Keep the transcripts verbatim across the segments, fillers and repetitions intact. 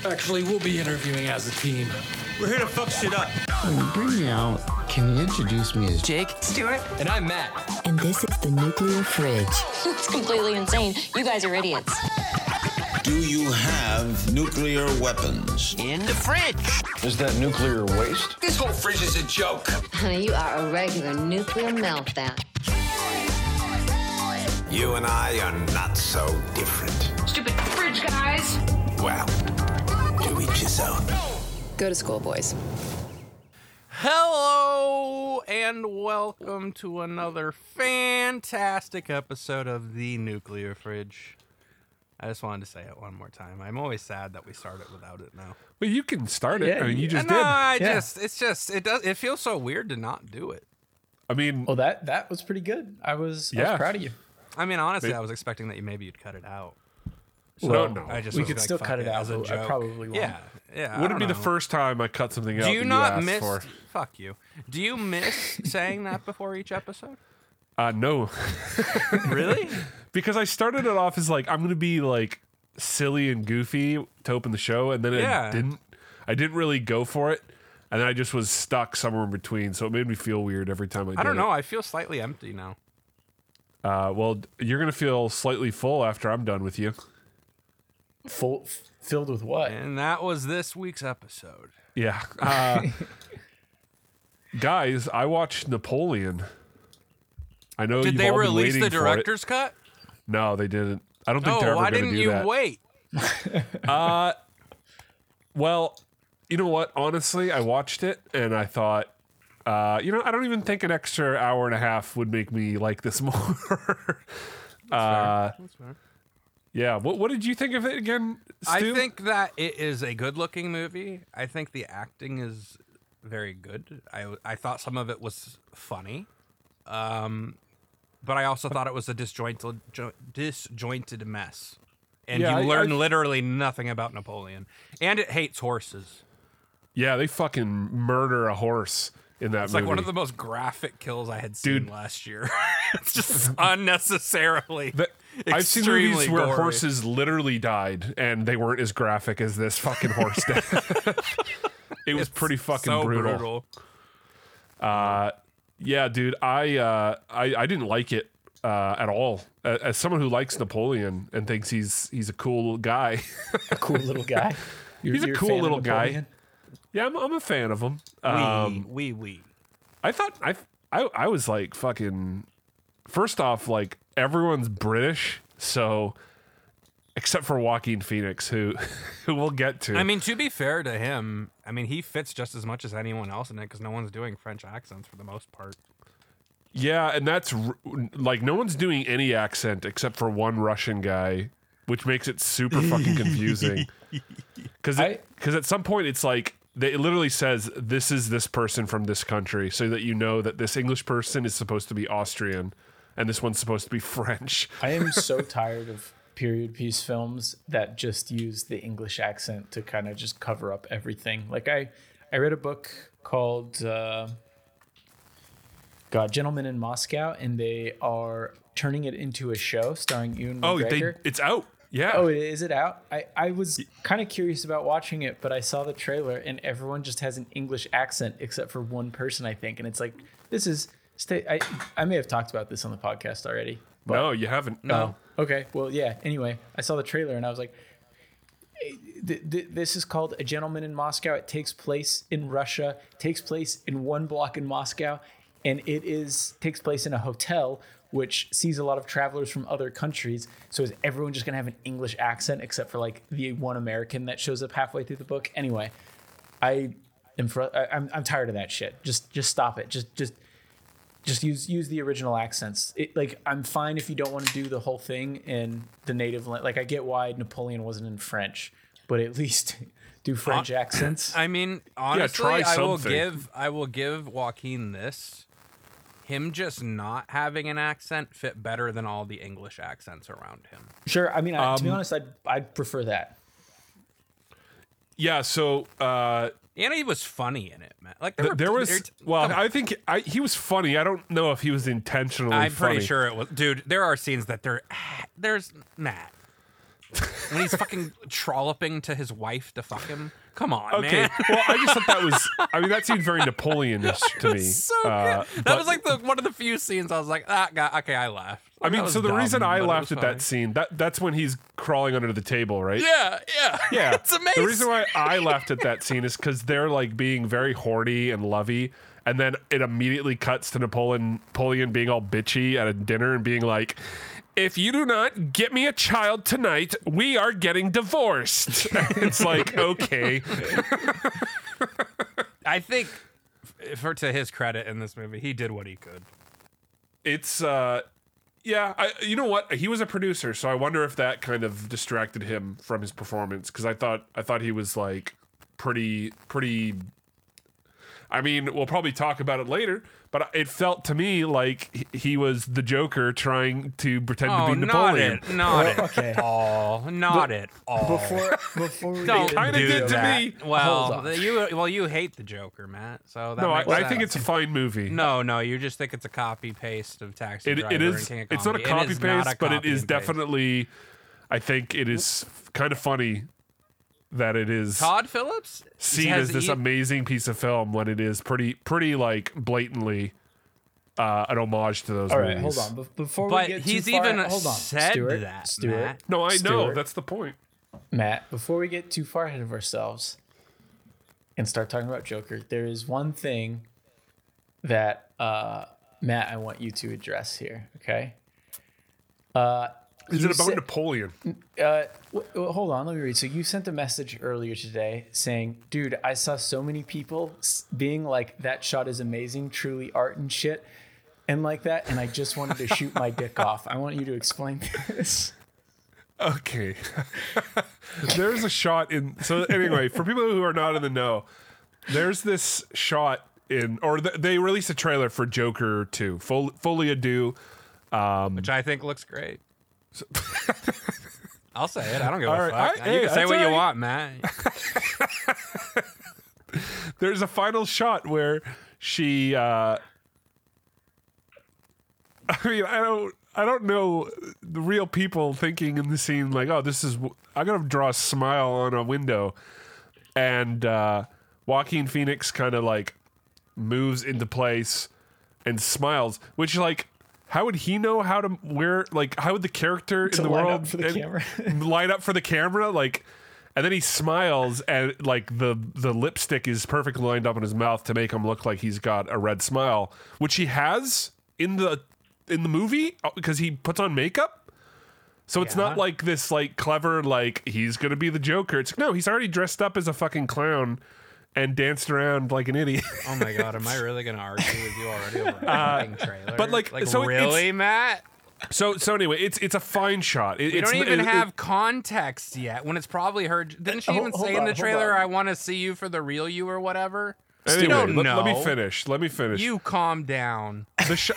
Actually, we'll be interviewing as a team. We're here to fuck shit up. When you bring me out, can you introduce me as Jake, Stuart, and I'm Matt. And this is the Nuclear Fridge. It's completely insane. You guys are idiots. Do you have nuclear weapons? In the fridge. Is that nuclear waste? This whole fridge is a joke. Honey, you are a regular nuclear meltdown. You and I are not so different. Stupid fridge guys. Well, to each his own. Go to school, boys. Hello and welcome to another fantastic episode of the Nuclear Fridge. I just wanted to say it one more time. I'm always sad that we start it without it now. Well, you can start it. Yeah, I mean, you just no, did. I Yeah. just, it's just, it does, it feels so weird to not do it. I mean, Well, that that was pretty good. I was, I Yeah. was proud of you. I mean, honestly, Maybe- I was expecting that you maybe you'd cut it out. So Well, no. I just We was could like, still fuck cut it out, as a but I joke. probably won't. Yeah, yeah. I wouldn't be don't the know. first time I cut something out Do you that not you asked miss? for. Fuck you. Do you miss saying that before each episode? Uh, no. Really? Because I started it off as like, I'm going to be like silly and goofy to open the show. And then Yeah. I didn't, I didn't really go for it. And then I just was stuck somewhere in between. So it made me feel weird every time I did I don't know. it. I feel slightly empty now. Uh, well, you're going to feel slightly full after I'm done with you. Full, f- filled with what? And that was this week's episode. Yeah. Uh, guys, I watched Napoleon. I know Did you've they all been release waiting the for it. director's cut? No, they didn't. I don't think Oh, they're ever why going to didn't do you that. wait? Uh, well, you know what? Honestly, I watched it and I thought, uh, you know, I don't even think an extra hour and a half would make me like this more. uh, That's fair. yeah. What What did you think of it again, I Stu? think that it is a good-looking movie. I think the acting is very good. I I thought some of it was funny, um, but I also thought it was a disjointed jo- disjointed mess. And Yeah, you I- learn I- literally nothing about Napoleon, and it hates horses. Yeah, they fucking murder a horse in that It's movie. like one of the most graphic kills I had seen Dude. last year. It's just unnecessarily. The- I've seen movies extremely where gory. horses literally died and they weren't as graphic as this fucking horse death. It was It's pretty fucking so brutal. brutal. Uh, yeah, dude, I, uh, I I didn't like it uh, at all. A- As someone who likes Napoleon and thinks he's he's a cool guy, A cool little guy. You're, He's a you're cool fan of little guy. Napoleon? yeah, I'm, I'm a fan of him. We, Um, we, we. I thought I, I I was like fucking. First off, like everyone's British, so except for Joaquin Phoenix, who who we'll get to. I mean, to be fair to him, I mean, he fits just as much as anyone else in it because no one's doing French accents for the most part. Yeah, and that's r- like no one's doing any accent except for one Russian guy, which makes it super fucking confusing. Because I- because at some point it's like they, it literally says this is this person from this country, so that you know that this English person is supposed to be Austrian, and this one's supposed to be French. I am so tired of period piece films that just use the English accent to kind of just cover up everything. Like I, I read a book called uh, God, Gentlemen in Moscow, and they are turning it into a show starring Ewan Oh, they, McGregor. it's out. Yeah. Oh, is it out? I, I was kind of curious about watching it, but I saw the trailer and everyone just has an English accent except for one person, I think. And it's like, this is, stay. I, I may have talked about this on the podcast already. But, no, you haven't. No. Oh, okay. Well, yeah. Anyway, I saw the trailer and I was like, th- th- this is called A Gentleman in Moscow. It takes place in Russia, takes place in one block in Moscow, and it is takes place in a hotel which sees a lot of travelers from other countries. So is everyone just gonna have an English accent except for like the one American that shows up halfway through the book? Anyway, I am fr- I, I'm I'm tired of that shit. Just just stop it. Just just just use use the original accents. It, like I'm fine if you don't want to do the whole thing in the native la- like I get why Napoleon wasn't in French, but at least do French Uh, accents. I mean, honestly, try I will something. give I will give Joaquin this. Him just not having an accent fit better than all the English accents around him. Sure. I mean, I, to be Um, honest, I'd I'd prefer that. Yeah. So uh, And he was funny in it, man. Like there, th- were, there was. there- Well, come on. I think I, he was funny. I don't know if he was intentionally I'm funny. pretty sure it was. Dude, there are scenes that there, there's Matt. when he's fucking trolloping to his wife to fuck him. Come on, Okay, man. well, I just thought that was. I mean, that seemed very Napoleonish to me. So Uh, good. That but- was like the one of the few scenes I was like, ah, God, okay, I laughed. I mean, That so was the dumb, reason I but it laughed was at funny. that scene, that that's when he's crawling under the table, right? Yeah, yeah, Yeah, it's amazing. The reason why I laughed at that scene is because they're like being very horny and lovey, and then it immediately cuts to Napoleon, Napoleon being all bitchy at a dinner and being like, "If you do not get me a child tonight, we are getting divorced." It's like, okay, I think, for to his credit in this movie, he did what he could. it's uh, yeah. I, you know what? He was a producer, so I wonder if that kind of distracted him from his performance because I thought I thought he was like pretty pretty. I mean, we'll probably talk about it later, but it felt to me like he- he was the Joker trying to pretend Oh, to be not Napoleon. it, not Well, at okay. all, not at all. Before before we Don't get Kinda do did to that. me. Well, Hold on. you well you hate the Joker, Matt. So that No, I, makes I think sense. it's a fine movie. no, no. You just think it's a copy paste of Taxi it, Driver it and is. King of It's not a Comedy. It copy is not paste, a but it copy is and paste. definitely. I think it is kind of funny that it is Todd Phillips seen has as this e- amazing piece of film when it is pretty, pretty like blatantly uh, an homage to those All right, movies. hold on. Be- Before But we get he's too far, even hold on. said Stuart, that, Stuart, Matt. No, I know. Stuart, That's the point. Matt, before we get too far ahead of ourselves and start talking about Joker, there is one thing that uh, Matt, I want you to address here. Okay. Uh, Is you it about said- Napoleon? Uh, w- w- hold on, let me read. So you sent a message earlier today saying, "Dude, I saw so many people s- being like that shot is amazing, truly art and shit, and like that, and I just wanted to shoot my dick off." I want you to explain this. Okay. There's a shot in. So anyway, for people who are not in the know, there's this shot in, or th- they released a trailer for Joker two, Fol- Folie à Deux. Um, which I think looks great. I'll say it. I don't give All a right, fuck. I- you hey, can say that's what you all right. want, Matt. there's a final shot where she. Uh, I mean, I don't. I don't know the real people thinking in the scene like, oh, this is. I'm gonna draw a smile on a window, and uh, Joaquin Phoenix kind of like moves into place and smiles, which like. How would he know how to where like how would the character To in the line world up for the and- camera. line up for the camera like and then he smiles and like the the lipstick is perfectly lined up in his mouth to make him look like he's got a red smile, which he has in the in the movie because he puts on makeup. So it's not Yeah. like this like clever like he's gonna be the Joker. It's no, he's already dressed up as a fucking clown and danced around like an idiot. Oh my god, am I really gonna argue with you already over a fucking trailer? but, like, like so it's- really, Matt? so so anyway, it's it's a fine shot. It, We it's, don't even it- it- have context yet. When it's probably her. Didn't she Hold- even hold say in on, the hold trailer, on. "I want to see you for the real you" or whatever? Anyway, you don't let, know. let me finish. Let me finish. You calm down. The shot.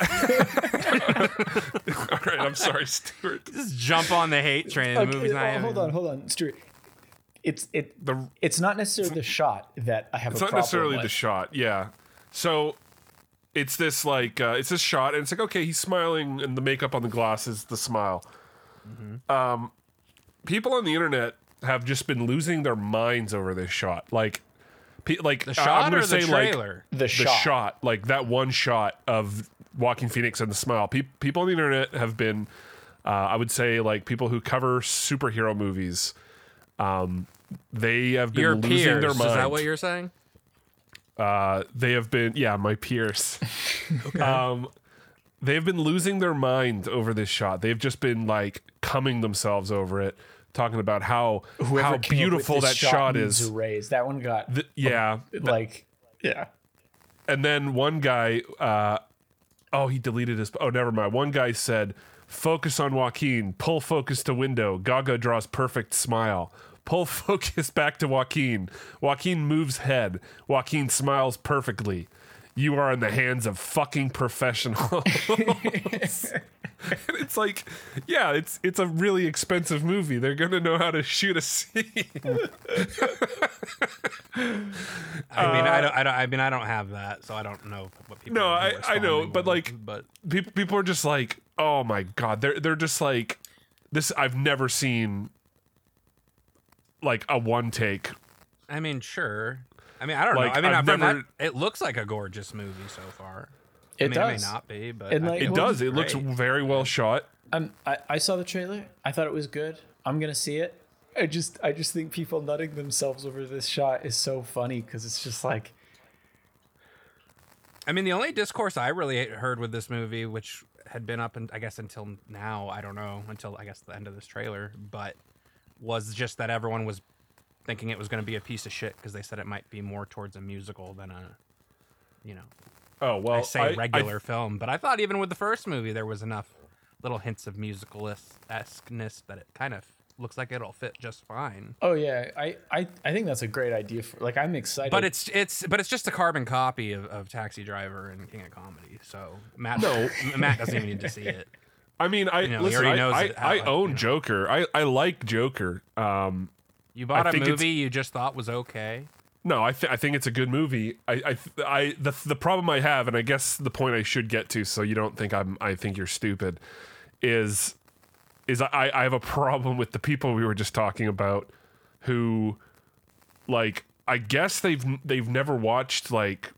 All right, I'm sorry, Stuart. Just jump on the hate train. The Okay, movie's not oh, even- hold on, hold on, Stuart. It's it. The- it's not necessarily the shot that I have It's a not problem necessarily with. the shot, yeah. So it's this like uh, it's this shot, and it's like okay, he's smiling, and the makeup on the glass is the smile. Mm-hmm. Um, people on the internet have just been losing their minds over this shot, like. pe- Like The uh, shot I'm gonna or the say like trailer? The the shot. shot, like that one shot of Joaquin Phoenix and the smile. Pe- people on the internet have been, uh, I would say, like people who cover superhero movies. Um, they have been Your losing peers. their Is mind. that what you're saying? Uh, they have been, yeah, my peers. okay. Um, they have been losing their mind over this shot. They've just been like cumming themselves over it, talking about how Whoever how came up with beautiful this that shot needs is. a raise. That one got The- yeah, like yeah. and then one guy, uh, oh, he deleted his. Oh, never mind. One guy said, "Focus on Joaquin. Pull focus to window. Gaga draws perfect smile. Pull focus back to Joaquin. Joaquin moves head. Joaquin smiles perfectly. You are in the hands of fucking professionals." And it's like, yeah, it's it's a really expensive movie. They're gonna know how to shoot a scene. I mean, I don't, I don't. I mean, I don't have that, so I don't know what people. No, are I, I know, responding but with, like, but people people are just like, oh my god, they're they're just like, this. I've never seen like a one take. I mean, sure. I mean, I don't Like, know. I mean, I've I've never. never- That, it looks like a gorgeous movie so far. It I mean, does. It may not be, but And, I like, think It well, does. It looks great. very well shot. I'm, I I saw the trailer. I thought it was good. I'm gonna see it. I just I just think people nutting themselves over this shot is so funny because it's just like I mean, the only discourse I really heard with this movie, which had been up, and I guess until now, I don't know, until I guess the end of this trailer, but was just that everyone was thinking it was going to be a piece of shit because they said it might be more towards a musical than a, you know, Oh well, I say I- regular I- film. But I thought even with the first movie, there was enough little hints of musical-esqueness that it kind of looks like it'll fit just fine. oh yeah I, I I think that's a great idea for like I'm excited. But it's it's but it's just a carbon copy of, of Taxi Driver and King of Comedy. So Matt No. Matt doesn't even need to see it. I mean, I You know, he listen. already I, knows I, it, how, I like, own you know. Joker. I, I like Joker. Um, You bought I a think it's- movie you just thought was okay. no, I th- I think it's a good movie. I I, th- I the the problem I have, and I guess the point I should get to, so you don't think I'm I think you're stupid, is is I I have a problem with the people we were just talking about, who, like, I guess they've they've never watched like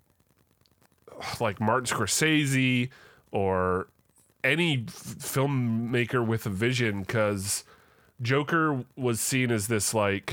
like Martin Scorsese or any f- filmmaker with a vision, because Joker was seen as this like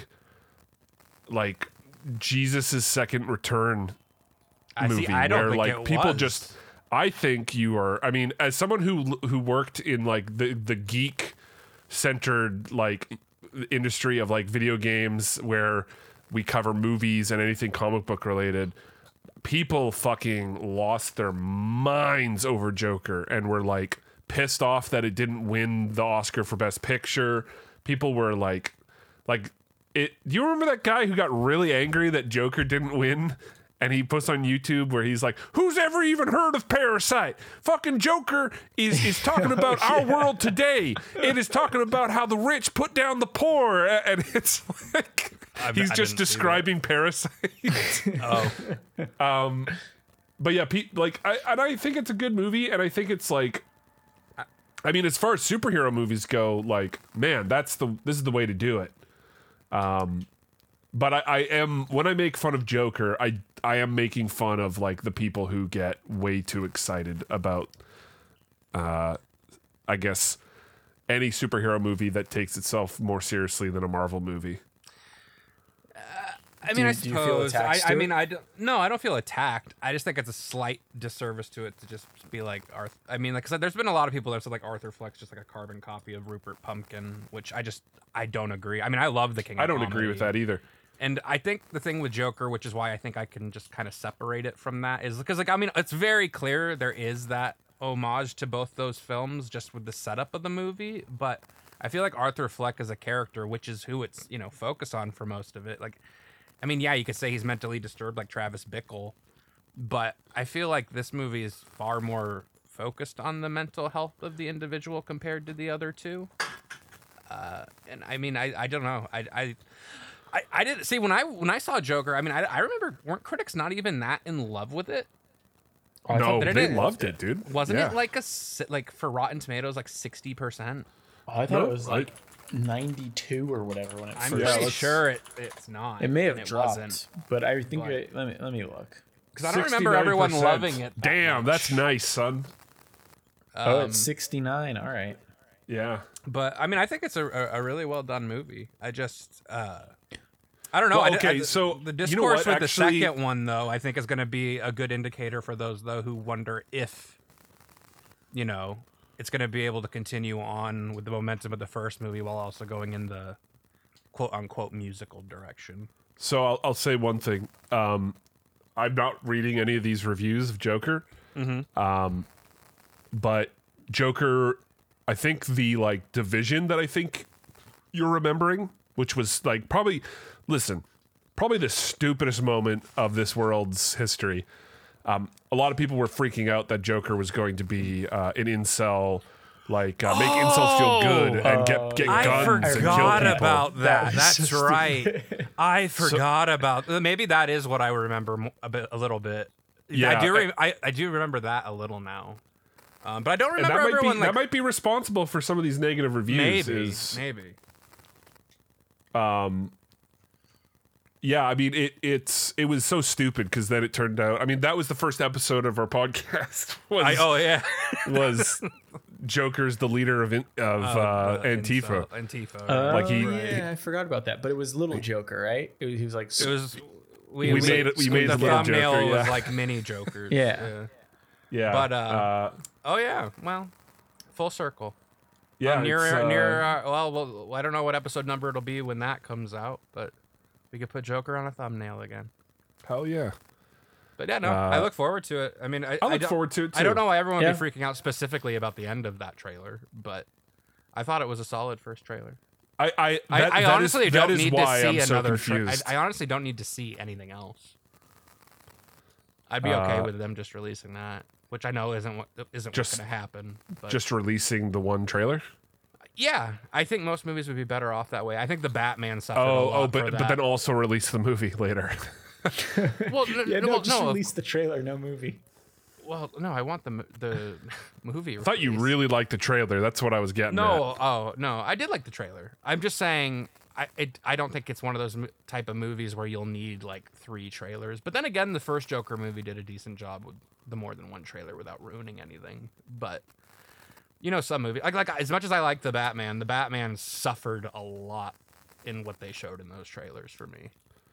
like Jesus's second return I movie see. I don't where think like it people was. just I think you are I mean, as someone who who worked in like the the geek centered like industry of like video games where we cover movies and anything comic book related, people fucking lost their minds over Joker and were like pissed off that it didn't win the Oscar for Best Picture. People were like like it do you remember that guy who got really angry that Joker didn't win? And he posts on YouTube where he's like, who's ever even heard of Parasite? Fucking Joker is, is talking about our world today. It is talking about how the rich put down the poor. And it's like, I- he's I just didn't see describing Parasite. Oh, um, but yeah, pe- like, I, and I think it's a good movie. And I think it's like, I mean, as far as superhero movies go, like, man, that's the, this is the way to do it. Um, But I, I am when I make fun of Joker, I I am making fun of like the people who get way too excited about, uh, I guess, any superhero movie that takes itself more seriously than a Marvel movie. I mean, Do you- I do you feel suppose. I, attached I to mean, it? I don't, no, I don't feel attacked. I just think it's a slight disservice to it to just be like Arthur. I mean, like, 'cause there's been a lot of people that said like Arthur Fleck's just like a carbon copy of Rupert Pumpkin, which I just I don't agree. I mean, I love the King. Of I don't agree with that Comedy. either. And I think the thing with Joker, which is why I think I can just kind of separate it from that, is because, like, I mean, it's very clear there is that homage to both those films just with the setup of the movie. But I feel like Arthur Fleck as a character, which is who it's, you know, focused on for most of it. Like, I mean, yeah, you could say he's mentally disturbed like Travis Bickle, but I feel like this movie is far more focused on the mental health of the individual compared to the other two. Uh, and I mean, I, I don't know. I, I, I, I didn't see when I when I saw Joker. I mean, I, I remember weren't critics not even that in love with it? I No, thought that it they is- loved it, dude. Wasn't Yeah. it like a si- like for Rotten Tomatoes like sixty percent? I thought No, it was I- like ninety-two or whatever when it I'm first. Yeah, pretty let's- sure it, it's not. It may have and dropped, wasn't. but I think But- it, let me let me look. Because I don't remember everyone sixty-nine percent. loving it. that Damn, much. that's nice, son. Oh, Um, it's sixty-nine. All right. Yeah. But I mean, I think it's a, a, a really well done movie. I just, uh, I don't know. Well, I d- okay, I- so, the you know discourse what, with actually- the second one, though, I think is going to be a good indicator for those though who wonder if, you know, it's going to be able to continue on with the momentum of the first movie while also going in the quote unquote musical direction. So I'll, I'll say one thing. Um, I'm not reading any of these reviews of Joker. Mm-hmm. Um, but Joker, I think the like division that I think you're remembering, which was like probably, listen, probably the stupidest moment of this world's history. Um, a lot of people were freaking out that Joker was going to be uh, an incel, like uh, make incels feel good and get get I guns and kill forgot people. about that. That was That's so right. I forgot about. Maybe that is what I remember mo- a bit, a little bit. Yeah, I do. I- Re- I, I do remember that a little now, um, but I don't And remember that might be everyone. like, that might be responsible for some of these negative reviews. maybe, is, maybe. Um, yeah, I mean it. It's it was so stupid because then it turned out. I mean, that was the first episode of our podcast. Was, I, oh yeah, was Joker's the leader of in, of Oh, uh, the Antifa? incel- Antifa. Oh, Like he- yeah, I forgot about that. But it was Little Joker, right? It was, he was like, It was. We made it- we made the it Little thumbnail Joker, was yeah. like mini Jokers. Yeah. Yeah, But, uh, uh, Oh yeah. Well, full circle. yeah, Uh, near it's, uh, near. Uh, well, well, I don't know what episode number it'll be when that comes out, but we could put Joker on a thumbnail again. hell yeah. But yeah, no, Uh, I look forward to it. I mean, I, I look don't- forward to it, I don't too. know why everyone Yeah. would be freaking out specifically about the end of that trailer, but I thought it was a solid first trailer. I I, I, that- I that is- honestly that don't is need why to see I'm so another. Tra- I, confused. I honestly don't need to see anything else. I'd be okay Uh, with them just releasing that, which I know isn't what isn't Just- what's going to happen. But just releasing the one trailer. yeah, I think most movies would be better off that way. I think the Batman suffered a Oh, lot oh, for but that. but then also release the movie later. well, n- yeah, n- no, well, just no, release the trailer, no movie. well, no, I want the mo- the movie. I thought you really liked the trailer. That's what I was getting No, at. oh no, I did like the trailer. I'm just saying, I it, I don't think it's one of those mo- type of movies where you'll need like three trailers. But then again, the first Joker movie did a decent job with the more than one trailer without ruining anything. But you know, some movie like like as much as I like the Batman, the Batman suffered a lot in what they showed in those trailers for me.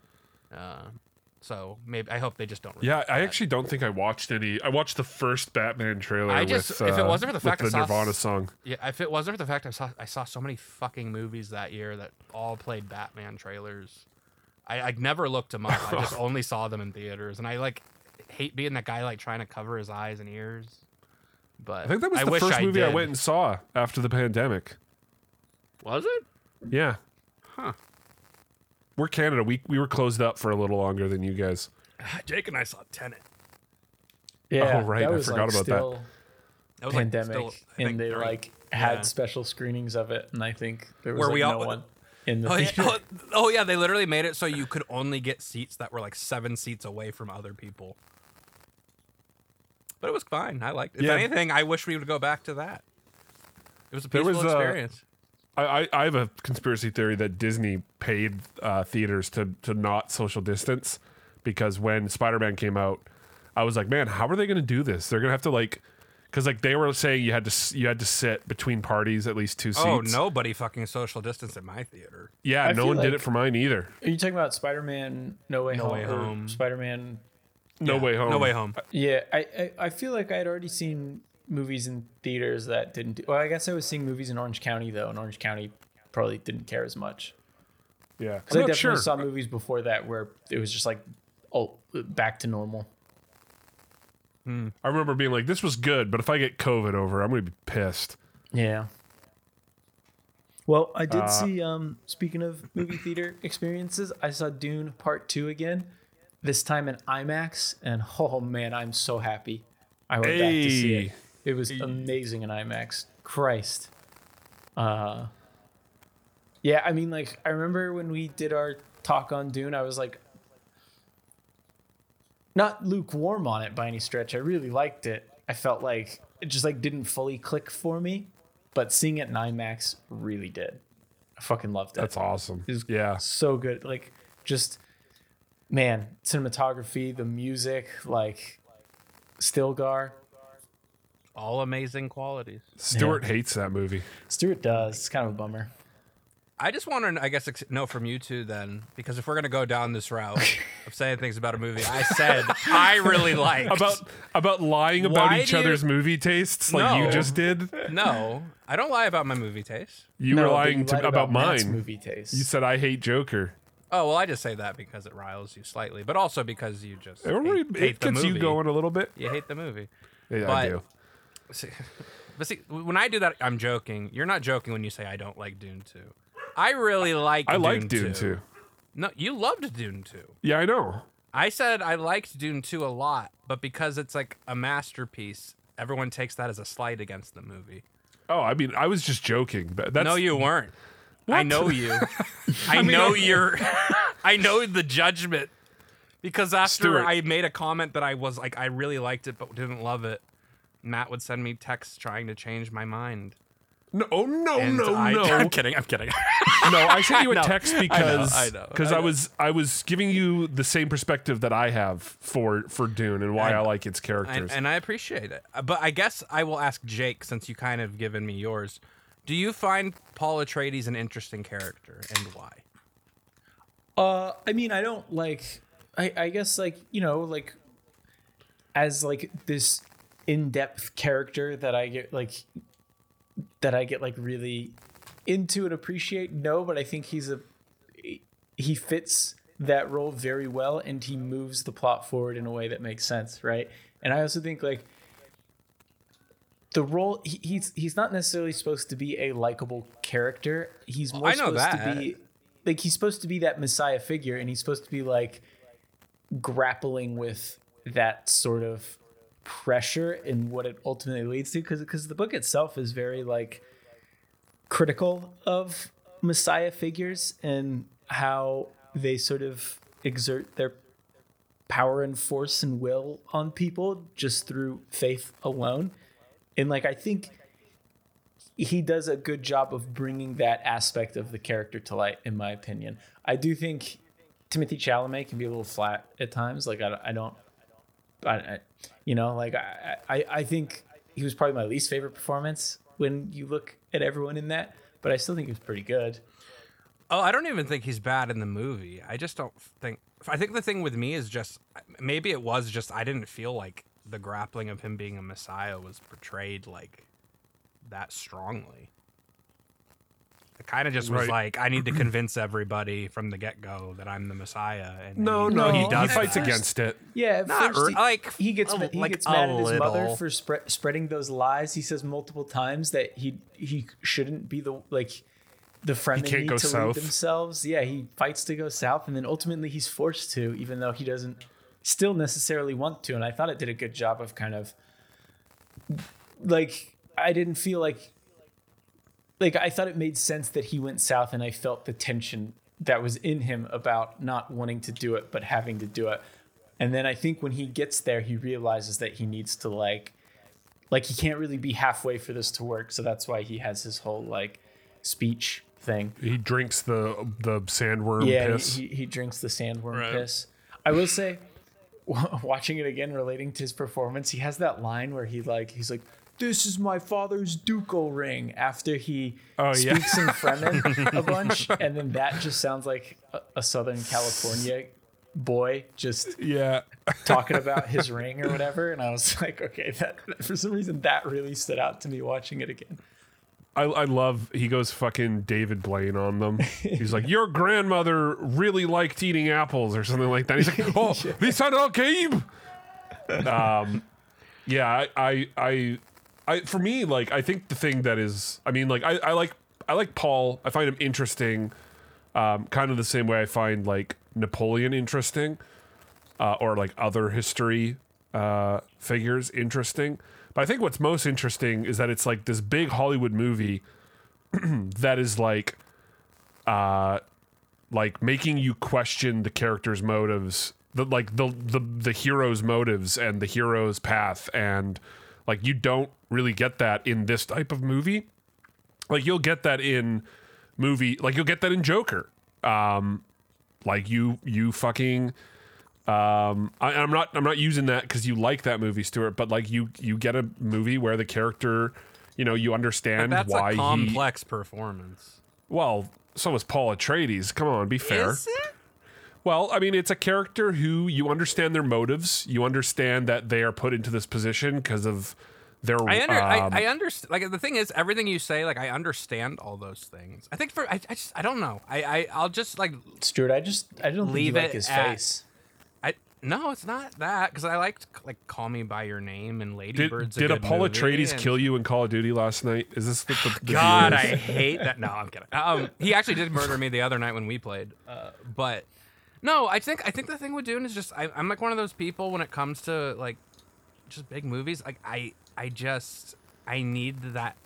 Uh, so maybe I hope they just don't. Yeah, repeat I that. actually don't think I watched any. I watched the first Batman trailer. I just with, if it uh, wasn't for the fact with the I saw Nirvana s- song. Yeah, if it wasn't for the fact I saw I saw so many fucking movies that year that all played Batman trailers. I I never looked them up. I just only saw them in theaters, and I like hate being that guy like trying to cover his eyes and ears. But I think that was I the wish first I movie I did. went and saw after the pandemic. Was it? Yeah. Huh. We're Canada. We we were closed up for a little longer than you guys. Jake and I saw Tenet. Yeah, Oh, right, that I was forgot like about that. still That was, like, pandemic, still, I think, and they during- like had yeah. special screenings of it, and I think there was Where like we no all- one in the Oh yeah, theater. oh, oh yeah, they literally made it so you could only get seats that were like seven seats away from other people. But it was fine. I liked it. If Yeah. anything, I wish we would go back to that. It was a There peaceful was, uh, experience. I, I, I have a conspiracy theory that Disney paid uh, theaters to to not social distance because when Spider-Man came out, I was like, man, how are they going to do this? They're going to have to like, because like they were saying you had to s- you had to sit between parties at least two seats. Oh, nobody fucking social distance at my theater. Yeah, I no feel one did like- it for mine either. Are you talking about Spider-Man No Way No Home? Way or Home. Spider-Man. No Yeah, way home. No way home. Yeah, I, I I feel like I had already seen movies in theaters that didn't. Do, well, I guess I was seeing movies in Orange County though, and Orange County probably didn't care as much. Yeah, Because I I'm not definitely sure. saw movies before that where it was just like, oh, back to normal. I remember being like, this was good, but if I get COVID over, I'm going to be pissed. Yeah. Well, I Uh, did see. Um, speaking of movie theater experiences, I saw Dune Part Two again, this time in IMAX, and oh man, I'm so happy. I went back to see it. Hey. It was amazing in IMAX. Christ. Uh. Yeah, I mean, like I remember when we did our talk on Dune, I was like, not lukewarm on it by any stretch. I really liked it. I felt like it just like didn't fully click for me, but seeing it in IMAX really did. I fucking loved it. That's awesome. It was Yeah. so good. Like just man, cinematography, the music, like Stilgar. All amazing qualities. Stuart hates that movie. Stuart does. It's kind of a bummer. I just want to, I guess, ex- know from you two then, because if we're gonna go down this route of saying things about a movie, I said I really liked. About about lying about Why each do you- other's movie tastes like you No. just did. No, I don't lie about my movie taste. You No, were but lying you to, lied about, Matt's mine. movie taste. You said I hate Joker. Oh well, I just say that because it riles you slightly, but also because you just It, hate, really- hate it the gets movie. you going a little bit. You hate the movie. Yeah, I But- do. See, but see, when I do that, I'm joking. You're not joking when you say I don't like Dune two. I really like. I Dune like Dune two. two. No, you loved Dune two. Yeah, I know. I said I liked Dune two a lot, but because it's like a masterpiece, everyone takes that as a slight against the movie. Oh, I mean, I was just joking. But that's No, you weren't. I What? know you. I know you're. I know the judgment. Because after Stuart. I made a comment that I was like, I really liked it but didn't love it, Matt would send me texts trying to change my mind. No, oh, no, And no, I, no. I'm kidding. I'm kidding. No, I sent you a I know, text I know, because I know, because I I, know. was I was giving you the same perspective that I have for for Dune and why I I, know. like its characters. and, and I appreciate it. Uh, But I guess I will ask Jake, since you kind of given me yours. Do you find Paul Atreides an interesting character, and why? Uh, I mean, I don't like. I I guess like you know like as like this in-depth character that I get like that I get like really into and appreciate. No, but I think he's a he fits that role very well, and he moves the plot forward in a way that makes sense, right? And I also think like the role he, he's he's not necessarily supposed to be a likable character. He's more I know supposed that. to be like he's supposed to be that messiah figure, and he's supposed to be like grappling with that sort of pressure and what it ultimately leads to, because because the book itself is very like critical of messiah figures and how they sort of exert their power and force and will on people just through faith alone. And like I think he does a good job of bringing that aspect of the character to light, in my opinion. I do think Timothy Chalamet can be a little flat at times. Like I, I don't, I, I, you know, like I, I, I think he was probably my least favorite performance when you look at everyone in that, but I still think he was pretty good. Oh, I don't even think he's bad in the movie. I just don't think. I think the thing with me is just maybe it was just I didn't feel like the grappling of him being a messiah was portrayed like that strongly. It kind of just was Right. like I need to convince everybody from the get go that I'm the messiah. And no, he, no, No, he, he does he fights that. against it. Yeah, at Not first re- he, like, he gets a- he like gets a mad at his mother little. for spread, spreading those lies. He says multiple times that he he shouldn't be the like the Fremen can't need go to south. lead themselves. Yeah, he fights to go south, and then ultimately he's forced to, even though he doesn't still necessarily want to. And I thought it did a good job of kind of like I didn't feel like like I thought it made sense that he went south, and I felt the tension that was in him about not wanting to do it but having to do it. And then I think when he gets there, he realizes that he needs to like like he can't really be halfway for this to work. So that's why he has his whole like speech thing. He drinks the the sandworm Yeah, piss. he, he, he drinks the sandworm Right. piss. I will say, watching it again, relating to his performance, he has that line where he like he's like, "This is my father's ducal ring," after he Oh, yeah. speaks in Fremen a bunch, and then that just sounds like a, a Southern California boy just yeah. talking about his ring or whatever. And I was like, okay, that for some reason that really stood out to me watching it again. I, I love he goes fucking David Blaine on them. He's like, your grandmother really liked eating apples or something like that. He's like, oh, this are okay. Um, yeah, I, I, I, I, for me, like, I think the thing that is, I mean, like, I, I like, I like Paul. I find him interesting, um, kind of the same way I find like Napoleon interesting, uh, or like other history uh, figures interesting. But I think what's most interesting is that it's like this big Hollywood movie that is like, uh, like making you question the character's motives, the like the the the hero's motives and the hero's path, and like you don't really get that in this type of movie. Like you'll get that in movie, like you'll get that in Joker. Um, like you you fucking. Um, I, I'm not. I'm not using that because you like that movie, Stuart. But like you, you get a movie where the character, you know, you understand But that's why a he. complex performance. Well, so was Paul Atreides. Come on, be fair. Is it? Well, I mean, it's a character who you understand their motives. You understand that they are put into this position because of their. I under, um, I, I understand. Like the thing is, everything you say, like I understand all those things. I think for I, I just I don't know. I, I I'll just like Stuart, I just I don't think you leave like it his at- face. I no, it's not that because I liked like Call Me by Your Name and Lady did Bird's. did a good Apollo movie, Atreides and- kill you in Call of Duty last night? Is this what the, the God, deal I is? hate that. No, I'm kidding. Um, he actually did murder me the other night when we played. Uh, but no, I think I think the thing with Dune is just I, I'm like one of those people when it comes to like just big movies. Like I I just I need that.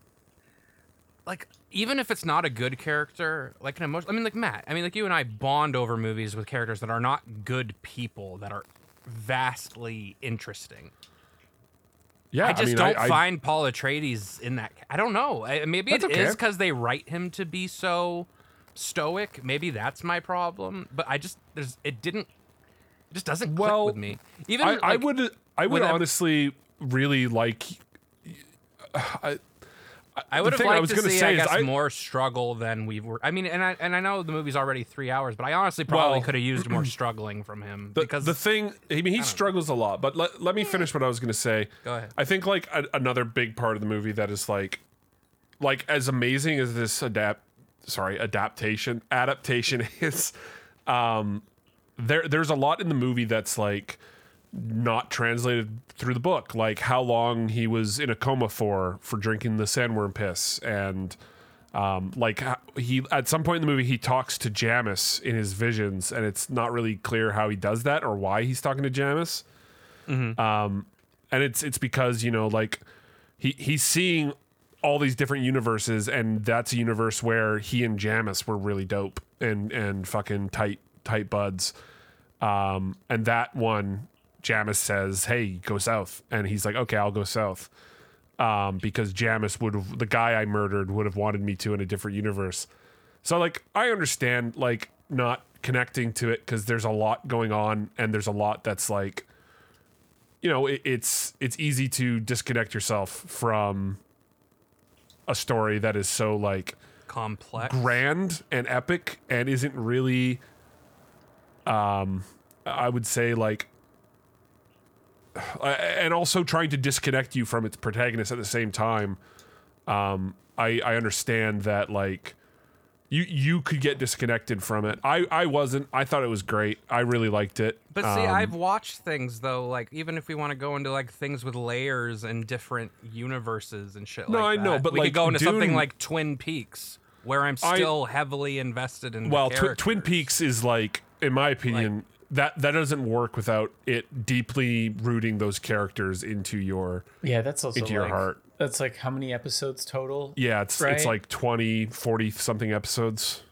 Like even if it's not a good character, like an emotion. I mean, like Matt. I mean, like you and I bond over movies with characters that are not good people that are vastly interesting. Yeah, I just mean, don't I, I, find Paul Atreides in that. I don't know. I, maybe it That's is okay. because they write him to be so stoic. Maybe that's my problem. But I just there's it didn't. It just doesn't click Well, with me. Even I, like, I would I would with em- honestly really like. I, I the would have thing I liked was to gonna see, say I is guess, I- more struggle than we were. I mean, and I and I know the movie's already three hours, but I honestly probably Well, could have used more struggling from him The, because the thing, I mean, he struggles a lot. But let, let me finish what I was going to say. Go ahead. I think like a, another big part of the movie that is like, like as amazing as this adapt, sorry, adaptation, adaptation is, um, there there's a lot in the movie that's like not translated through the book, like how long he was in a coma for for drinking the sandworm piss, and um, like ho- he at some point in the movie he talks to Jamis in his visions, and it's not really clear how he does that or why he's talking to Jamis. Um, and it's it's because you know like he he's seeing all these different universes, and that's a universe where he and Jamis were really dope and and fucking tight tight buds. Um, and that one, Jamis says, "Hey, go south," and he's like, "Okay, I'll go south," um, because Jamis would have, the guy I murdered would have wanted me to in a different universe. So like, I understand like not connecting to it because there's a lot going on, and there's a lot that's like, you know, it, it's it's easy to disconnect yourself from a story that is so like complex, grand, and epic, and isn't really, um, I would say like. And also trying to disconnect you from its protagonist at the same time. Um, I I understand that like you you could get disconnected from it. I I wasn't. I thought it was great. I really liked it. But see, Um, I've watched things though, like even if we want to go into like things with layers and different universes and shit No, like I that. know, but, we like, could go into something Dune- like Twin Peaks, where I'm I- still heavily invested in. well, the Twi- characters. Twin Peaks is like, in my opinion, that that doesn't work without it deeply rooting those characters into your Yeah, that's also into your like, heart. That's like how many episodes total? Yeah, it's right? it's like twenty, forty something episodes.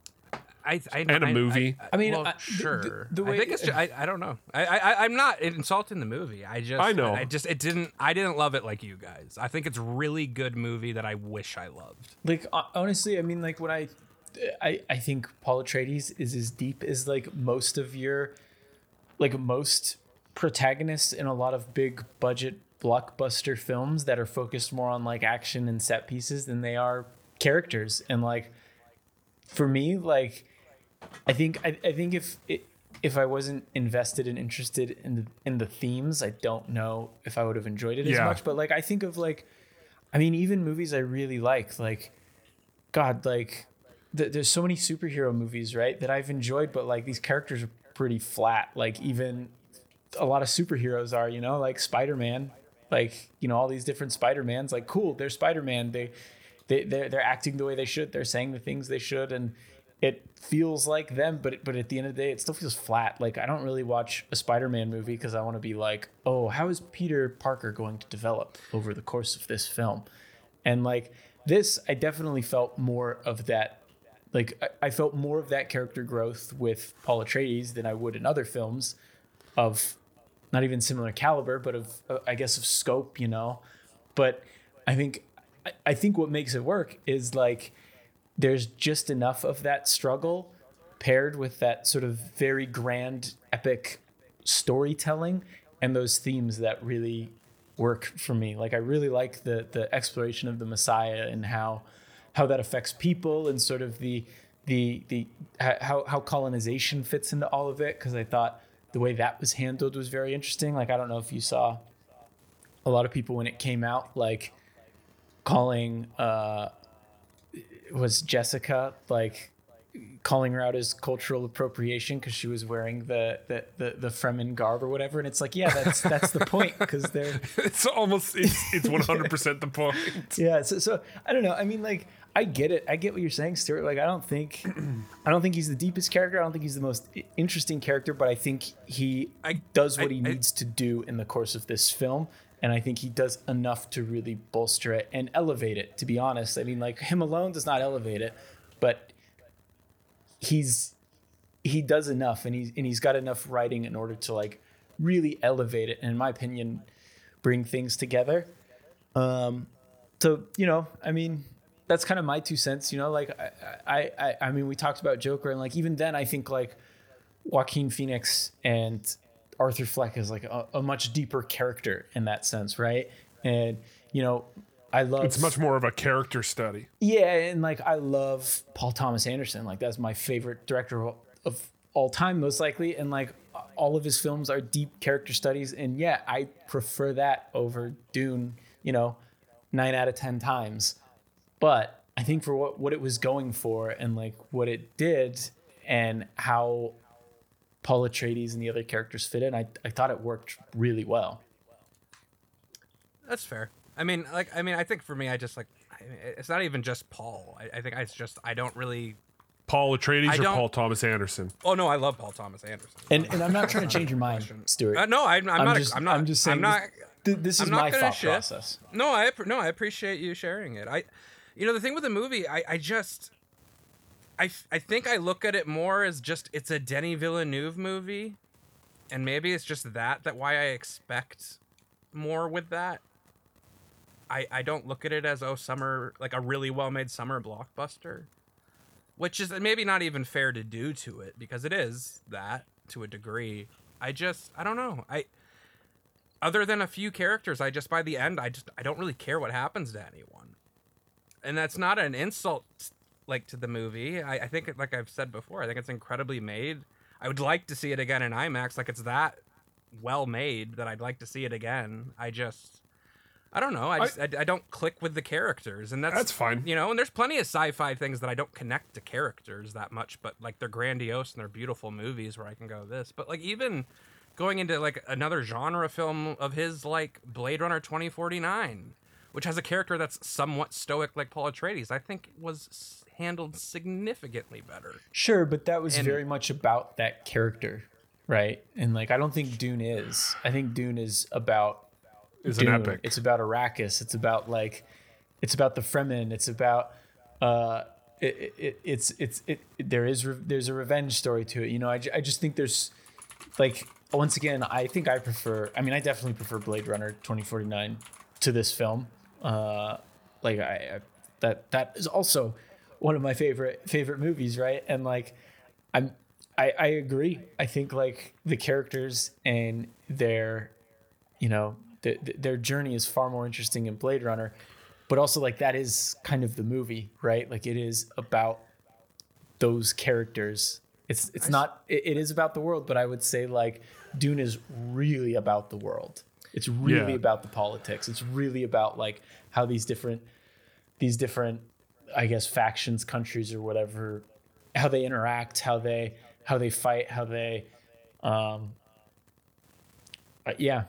I, I, And a I- movie. I, I mean, well, I- the- sure. the- the way- I think it's. Just, I, I don't know. I, I, I'm not insulting the movie. I just. I know. I just. It didn't. I didn't love it like you guys. I think it's a really good movie that I wish I loved. Like hon- honestly, I mean, like when I, I, I think Paul Atreides is as deep as like most of your, like most protagonists in a lot of big budget blockbuster films that are focused more on like action and set pieces than they are characters. And like, for me, like, I think I, I think if it, if I wasn't invested and interested in the in the themes, I don't know if I would have enjoyed it as Yeah. much. But like, I think of like, I mean, even movies I really like, like, God, like, th- there's so many superhero movies, right, that I've enjoyed, but like these characters are pretty flat. Like even a lot of superheroes are, you know, like Spider-Man, like, you know, all these different Spider-Mans, like, cool, they're Spider-Man. They, they, they're, they're acting the way they should. They're saying the things they should. And it feels like them, but, but at the end of the day, it still feels flat. Like I don't really watch a Spider-Man movie because I want to be like, oh, how is Peter Parker going to develop over the course of this film? And like this, I definitely felt more of that. Like I, I felt more of that character growth with Paul Atreides than I would in other films of not even similar caliber, but of, uh, I guess of scope, you know? But I think, I, I think what makes it work is like, there's just enough of that struggle paired with that sort of very grand, epic storytelling and those themes that really work for me. Like I really like the the exploration of the Messiah and how how that affects people and sort of the the the how how colonization fits into all of it, because I thought the way that was handled was very interesting. Like I don't know if you saw a lot of people when it came out like calling uh was Jessica like calling her out as cultural appropriation because she was wearing the the the, the Fremen garb or whatever, and it's like, yeah, that's that's the point, because they're It's almost it's it's one hundred percent the point. yeah. So so I don't know. I mean, like I get it. I get what you're saying, Stuart. Like I don't think I don't think he's the deepest character. I don't think he's the most i- interesting character, but I think he I- does what I- he I- needs to do in the course of this film. And I think he does enough to really bolster it and elevate it, to be honest. I mean, like him alone does not elevate it, but he's he does enough, and he's and he's got enough writing in order to like really elevate it. And in my opinion, bring things together. Um, so you know, I mean, that's kind of my two cents. You know, like I, I, I mean, we talked about Joker, and like even then, I think like Joaquin Phoenix and Arthur Fleck is like a, a much deeper character in that sense, right? And you know, I love it's much more of a character study. Yeah, and like I love Paul Thomas Anderson. Like that's my favorite director of, of all time, most likely. And like all of his films are deep character studies. And yeah, I prefer that over Dune, you know, nine out of ten times. But I think for what, what it was going for and like what it did and how Paul Atreides and the other characters fit in, I, I thought it worked really well. That's fair. I mean, like, I mean, I think for me, I just like, I, it's not even just Paul. I, I think it's just, I don't really. Paul Atreides I or don't- Paul Thomas Anderson? Oh no, I love Paul Thomas Anderson. And and I'm not trying to change your mind, Stuart. Uh, no, I'm, I'm, not. Just, I'm not. I'm just saying. I'm not. This, this is I'm not my gonna thought shit. process. No, I app- no, I appreciate you sharing it. I, you know, the thing with the movie, I, I just, I, f- I think I look at it more as just it's a Denis Villeneuve movie, and maybe it's just that that why I expect more with that. I I don't look at it as oh summer like a really well made summer blockbuster, which is maybe not even fair to do to it because it is that to a degree. I just I don't know I. Other than a few characters, I just by the end, I just I don't really care what happens to anyone, and that's not an insult like to the movie. I, I think, like I've said before, I think it's incredibly made. I would like to see it again in IMAX. Like it's that well made that I'd like to see it again. I just I don't know. I just I, I don't click with the characters, and that's That's fine. You know, and there's plenty of sci-fi things that I don't connect to characters that much, but like they're grandiose and they're beautiful movies where I can go this. But like even going into like another genre film of his, like Blade Runner twenty forty-nine, which has a character that's somewhat stoic like Paul Atreides, I think was handled significantly better. Sure, but that was And- very much about that character, right? And like I don't think Dune is. I think Dune is about Is an Dune. epic. It's about Arrakis. It's about like it's about the Fremen. It's about uh it, it, it's it's it, it there is re- there's a revenge story to it. You know, I, ju- I just think there's like once again, I think I prefer. I mean, I definitely prefer Blade Runner twenty forty-nine to this film. Uh, like I, I that that is also one of my favorite favorite movies, right? And like, I'm I I agree. I think like the characters and their, you know, the, the, their journey is far more interesting in Blade Runner, but also like that is kind of the movie, right? Like it is about those characters. It's it's not it, it is about the world, but I would say like Dune is really about the world. It's really Yeah. about the politics. It's really about like how these different these different I guess factions, countries or whatever, how they interact, how they how they fight, how they um uh, yeah.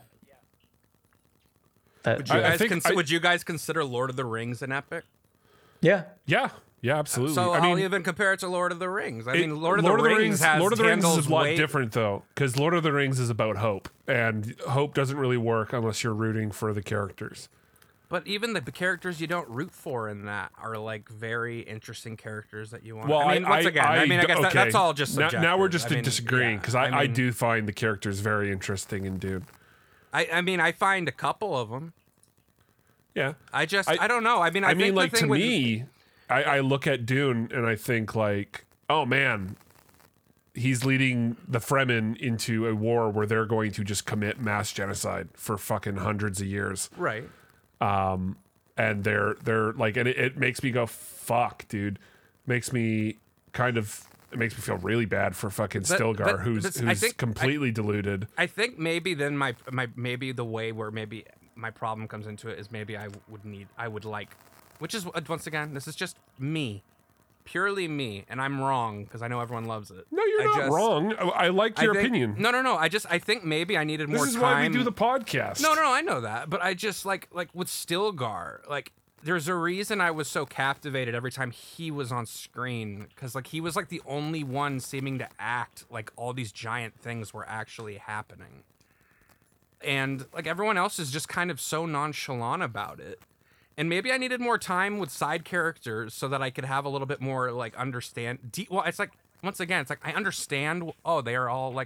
That, Would you, I- I guys think cons- I- would you guys consider Lord of the Rings an epic? yeah. Yeah, yeah, absolutely. So I I'll mean, even compare it to Lord of the Rings. I it- mean, Lord of the Rings has Lord of the Rings is handles a lot way- different though, because Lord of the Rings is about hope, and hope doesn't really work unless you're rooting for the characters. But even the, the characters you don't root for in that are like very interesting characters that you want. Well, I mean, once again, I, mean, I guess that, okay. that's all just Now- subjective. Now, we're just I mean, disagreeing yeah, because I, I, mean, do find the characters very interesting in Dune. I, I mean, I find a couple of them. Yeah, I just, I- I, don't know. I mean, I, I think mean, the like thing to with, me, I, I look at Dune and I think like, oh man, he's leading the Fremen into a war where they're going to just commit mass genocide for fucking hundreds of years. right? Um, and they're they're like, and it, it makes me go, fuck, dude. Makes me kind of, it makes me feel really bad for fucking But- Stilgar, but- who's but I who's think- I- completely deluded. I think maybe then my my maybe the way where maybe my problem comes into it is maybe I would need I would like, which is once again this is just me, purely me, and I'm wrong because I know everyone loves it. No, you're I not just- wrong. I, I like I your think- opinion. No, no, no. I just I think maybe I needed this more is time. why we do the podcast. No, no, no, I know that, but I just like like with Stilgar, like there's a reason I was so captivated every time he was on screen because like he was like the only one seeming to act like all these giant things were actually happening, and like everyone else is just kind of so nonchalant about it. And maybe I needed more time with side characters so that I could have a little bit more like understand. De- well, it's like once again, it's like I understand. Oh, they are all like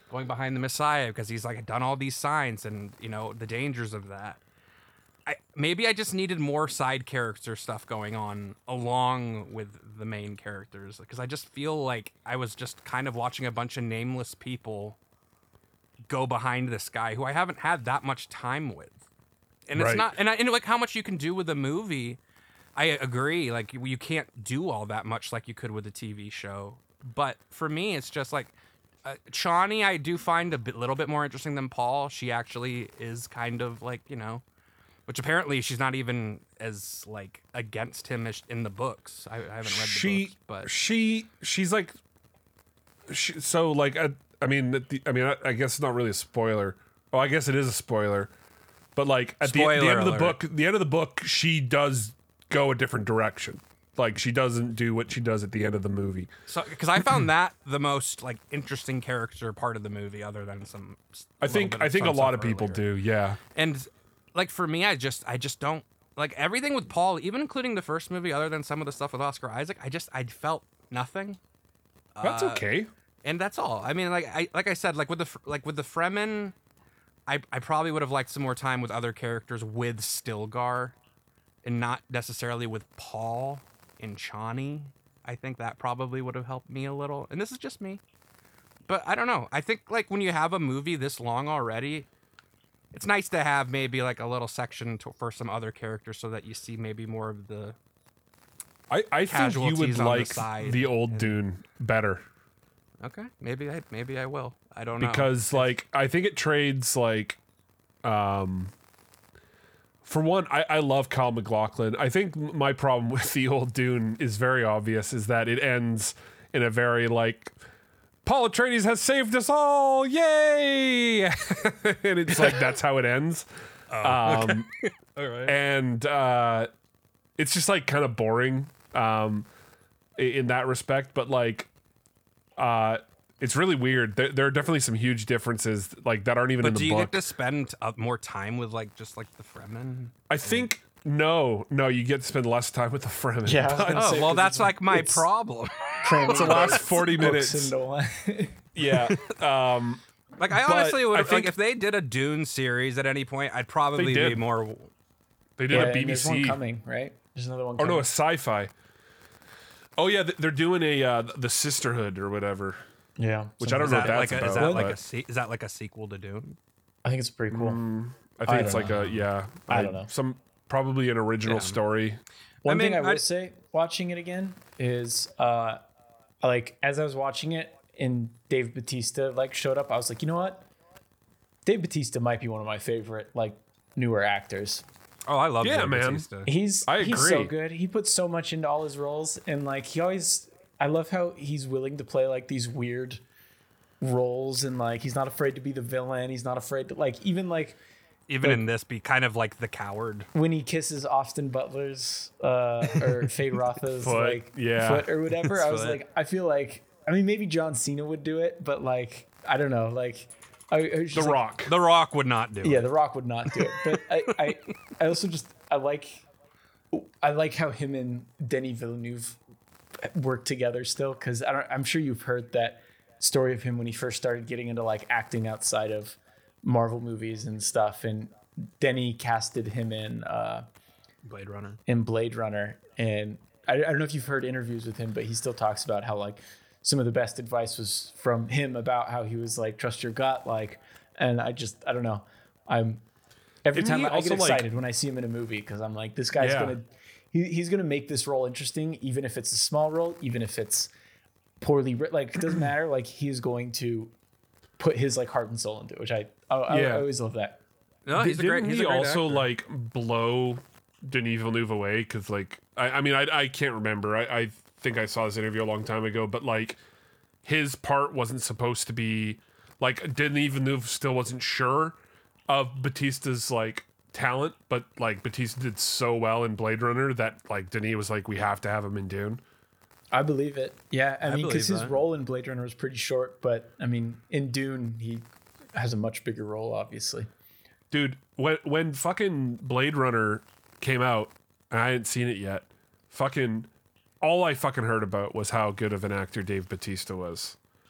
going behind the Messiah because he's like done all these signs and you know the dangers of that. I, maybe I just needed more side character stuff going on along with the main characters because I just feel like I was just kind of watching a bunch of nameless people go behind this guy who I haven't had that much time with. And Right. it's not, and, I, and like how much you can do with a movie, I agree. Like you, you can't do all that much like you could with a T V show. But for me, it's just like uh, Chani, I do find a bit, little bit more interesting than Paul. She actually is kind of like, you know, which apparently she's not even as like against him as in the books. I, I haven't read the she, books, but she, she's like, she, so like, I, I mean, the, I mean, I, I guess it's not really a spoiler. Oh, I guess it is a spoiler. But like at the, the Spoiler end of the alert. book, the end of the book, she does go a different direction. Like she doesn't do what she does at the end of the movie. so because I found that the most like interesting character part of the movie, other than some. I think I think a lot of people do. Yeah. And like for me, I just I just don't like everything with Paul, even including the first movie, other than some of the stuff with Oscar Isaac. I just I felt nothing. That's Uh, okay. And that's all. I mean, like I like I said, like with the like with the Fremen, I I probably would have liked some more time with other characters with Stilgar, and not necessarily with Paul and Chani. I think that probably would have helped me a little. And this is just me, but I don't know. I think like when you have a movie this long already, it's nice to have maybe like a little section to, for some other characters so that you see maybe more of the. I I think you would casualties on the like side the old and- Dune better. Okay, maybe I maybe I will. I don't know. Because like I think it trades like um for one, I, I love Kyle MacLachlan. I think m- my problem with the old Dune is very obvious, is that it ends in a very like Paul Atreides has saved us all, yay! And it's like that's how it ends. um all right. and uh it's just like kind of boring um i- in that respect, but like uh it's really weird. There, there are definitely some huge differences like that aren't even But in do the you book. get to spend uh, more time with like just like the Fremen? I think no, no, you get to spend less time with the Fremen. Yeah, I was But- gonna Oh say, well, 'cause that's it's- like my it's problem. cramming the last forty books minutes. into one. yeah. Um Like I But honestly would I like think- if they did a Dune series at any point, I'd probably be did. more. they did Yeah, a and B B there's one C coming, right? There's another one or coming. no, a sci-fi. Oh yeah, th- they're doing a uh, the Sisterhood or whatever. yeah, Which I don't Is know that what like that's a, is about, that like but- a se- is that like a sequel to Dune? I think it's pretty cool. I think I it's don't like know. a yeah. I don't know. Some probably an original Yeah. story. One I thing mean, I will I- say, watching it again, is uh, like as I was watching it and Dave Bautista like showed up, I was like, you know what? Dave Bautista might be one of my favorite like newer actors. Oh, I love Yeah, Dave man. Bautista. He's I he's so agree. good. He puts so much into all his roles, and like he always, I love how he's willing to play like these weird roles, and like he's not afraid to be the villain. He's not afraid to like even like Even in this, be kind of like the coward. when he kisses Austin Butler's uh, or Faye Rotha's Foot, like yeah. foot or whatever. I was Foot. like, I feel like, I mean, maybe John Cena would do it, but like, I don't know, like, I, I was The just like- Rock. The Rock would not do yeah, it. The Rock would not do it. But I, I, I also just I like, I like how him and Denis Villeneuve work together still, because I don't. I'm sure you've heard that story of him when he first started getting into like acting outside of Marvel movies and stuff, and Denny casted him in uh, Blade Runner. in Blade Runner, and I, I don't know if you've heard interviews with him, but he still talks about how like some of the best advice was from him about how he was like trust your gut, like, and I just I don't know, I'm every Isn't time he I get also, like- excited when I see him in a movie because I'm like this guy's Yeah. gonna he, he's gonna make this role interesting, even if it's a small role, even if it's poorly written, like it doesn't matter, like he's going to put his like heart and soul into it, which I I, I, Yeah. I always love that. No, he's a Didn't great. He's he a great also actor. like blow Denis Villeneuve away? Because like I, I mean I, I can't remember. I, I think I saw this interview a long time ago, but like his part wasn't supposed to be like Denis Villeneuve still wasn't sure of Batista's like talent, but like Batista did so well in Blade Runner that like Denis was like, we have to have him in Dune. I believe it. Yeah, I, mean, because believe his that. role in Blade Runner was pretty short, but I mean, in Dune, he has a much bigger role, obviously. Dude, when when fucking Blade Runner came out, and I hadn't seen it yet, fucking all I fucking heard about was how good of an actor Dave Bautista was.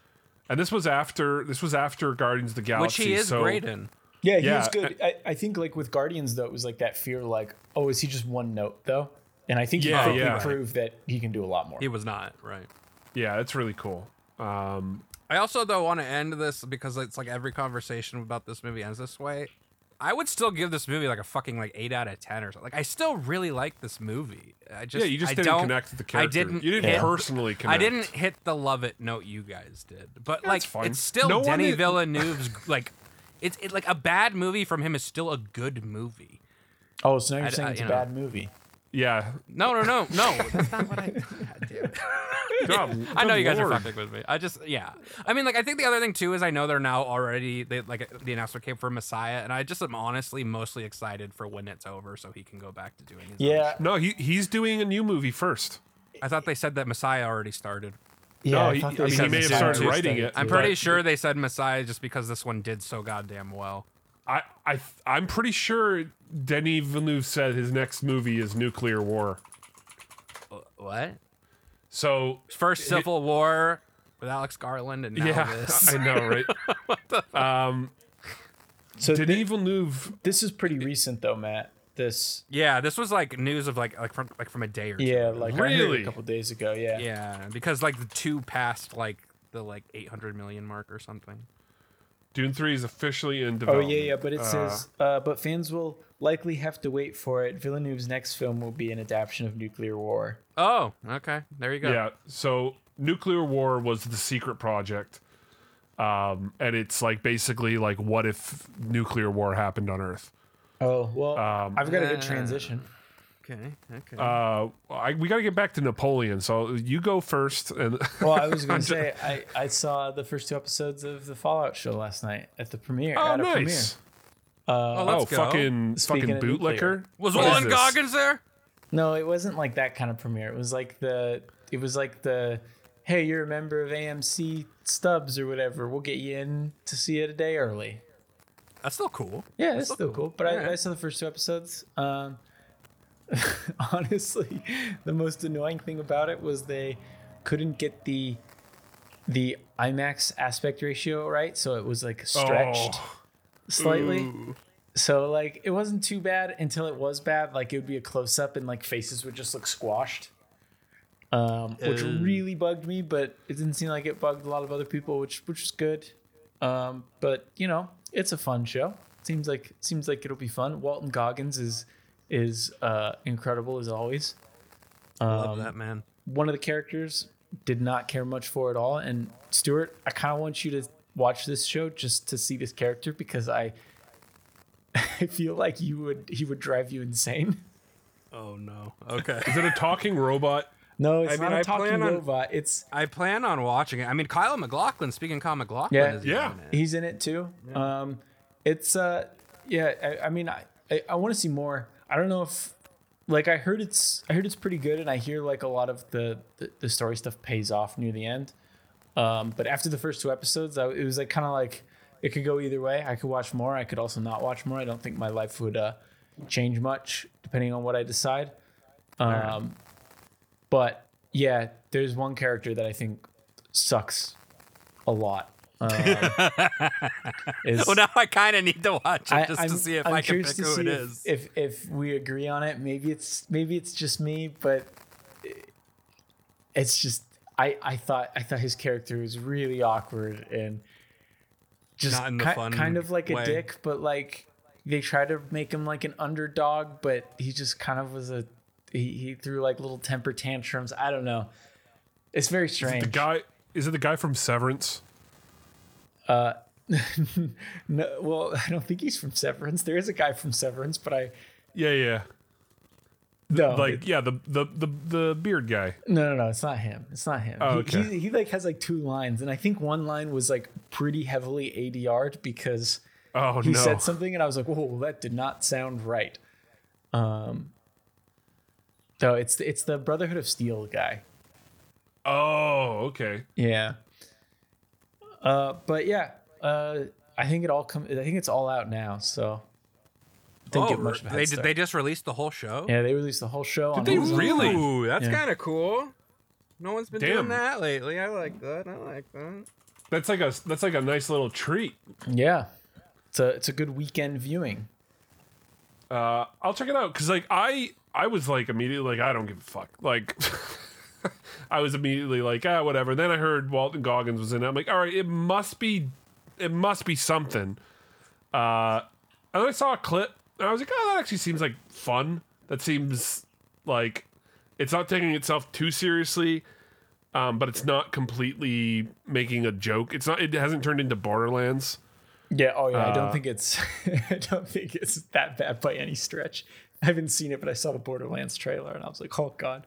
And this was after this was after Guardians of the Galaxy. Which he is so, great in. Yeah, he Yeah, was good. I, I think like with Guardians though, it was like that fear, like, oh, is he just one note though? And I think he Yeah, quickly yeah. proved that he can do a lot more. He was not, right. Yeah, it's really cool. Um, I also though want to end this because it's like every conversation about this movie ends this way. I would still give this movie like a fucking like eight out of ten or something. Like I still really like this movie. I just yeah, you just I didn't don't, connect with the I character. didn't. you didn't hit- personally connect. I didn't hit the love it note you guys did, but That's like fine. it's still No one Denny is- Villeneuve's like it's it, like a bad movie from him is still a good movie. Oh, so now you're I- saying I- it's you a know. bad movie? Yeah. No, no, no, no. That's not what I. God damn it. God, I know good you guys Lord. are fucking with me. I just, yeah. I mean, like, I think the other thing too is I know they're now already they like the announcement came for Messiah, and I just am honestly mostly excited for when it's over, so he can go back to doing his. own Yeah. No, he he's doing a new movie first. I thought they said that Messiah already started. Yeah, no, I he, thought I they mean, he said may have Messiah started was writing started it. too. I'm pretty but sure they said Messiah just because this one did so goddamn well. I, I, I'm pretty sure Denis Villeneuve said his next movie is Nuclear War. What? So First Civil War with Alex Garland, and now yeah, this. I know, right? um, So Denis thi- Villeneuve. this is pretty recent though, Matt. This Yeah, this was like news of like like from like from a day or two. yeah, like I heard it Really? a couple days ago. Yeah. Yeah, because like the two passed like the like eight hundred million mark or something. Dune three is officially in Oh development. yeah, yeah, but it Uh, says, uh, but fans will likely have to wait for it. Villeneuve's next film will be an adaptation of Nuclear War. Oh, okay. There you go. Yeah. So Nuclear War was the secret project. Um, and it's like basically like what if nuclear war happened on Earth? Oh well, Um, I've got a good uh, transition. Okay. Okay. Uh, I, we got to get back to Napoleon. So you go first. And Well, I was going to say I, I saw the first two episodes of the Fallout show last night at the premiere. oh, at a nice. oh, Oh, let's go. fucking Speaking fucking of nuclear. bootlicker. Was What is Wallen this? Goggins there? No, it wasn't like that kind of premiere. It was like the it was like the hey, you're a member of A M C Stubbs or whatever. We'll get you in to see it a day early. That's still cool. Yeah, it's still cool. But I, Alright. I saw the first two episodes. Um, honestly, the most annoying thing about it was they couldn't get the the IMAX aspect ratio right, so it was like stretched Oh. slightly. Ooh. So like it wasn't too bad until it was bad. Like it would be a close up and like faces would just look squashed, um, which Uh. really bugged me. But it didn't seem like it bugged a lot of other people, which which was good. Um, but you know, it's a fun show. Seems like seems like it'll be fun. Walton Goggins is is uh, incredible as always. Love Um, that man. One of the characters did not care much for at all. And Stuart, I kind of want you to watch this show just to see this character because I I feel like you would he would drive you insane. Oh no. Okay. Is it a talking robot? No, it's I mean, not a I talking plan on- robot. It's I plan on watching it. I mean, Kyle MacLachlan. Speaking of Kyle MacLachlan, Yeah. is Yeah. in it. he's in it too. Um, it's uh yeah. I, I mean, I I, I want to see more. I don't know if like I heard it's I heard it's pretty good, and I hear like a lot of the the, the story stuff pays off near the end. Um, but after the first two episodes, I, it was like kind of like it could go either way. I could watch more. I could also not watch more. I don't think my life would uh, change much depending on what I decide. Um, but yeah, there's one character that I think sucks a lot. Um, is- Well, now I kind of need to watch it I- just I'm- to see if I'm I can curious pick to who see it if, is. If if we agree on it, maybe it's maybe it's just me, but it's just I I thought I thought his character was really awkward and just Not in the ki- fun kind of like way. a dick, but like they try to make him like an underdog, but he just kind of was a he, he threw like little temper tantrums. I don't know. It's very Is it strange. the guy? Is it the guy from Severance? Uh, no, well, I don't think he's from Severance. There is a guy from Severance, but I Yeah, yeah. no Like, yeah, the the the the beard guy. No, no, no, it's not him. It's not him. Oh, He- okay. he, he like has like two lines, and I think one line was like pretty heavily A D R'd because Oh he no. said something, and I was like, "Whoa, that did not sound right." Um, so it's the, it's the Brotherhood of Steel guy. Oh, okay. Yeah. Uh, but yeah, uh, I think it all come. I think it's all out now, so didn't oh, get much of a head they did. start. They just released the whole show. Yeah, they released the whole show. on they Amazon. really? Ooh, that's Yeah. kind of cool. No one's been Damn. doing that lately. I like that. I like that. That's like a that's like a nice little treat. Yeah, it's a it's a good weekend viewing. Uh, I'll check it out because like I I was like immediately like I don't give a fuck like. I was immediately like, ah, whatever. Then I heard Walton Goggins was in it. I'm like, all right, it must be, it must be something. Uh, and then I saw a clip, and I was like, oh, that actually seems like fun. That seems like it's not taking itself too seriously, um, but it's not completely making a joke. It's not. It hasn't turned into Borderlands. Yeah. Oh yeah. Uh, I don't Uh, think it's. I don't think it's that bad by any stretch. I haven't seen it, but I saw the Borderlands trailer, and I was like, oh god.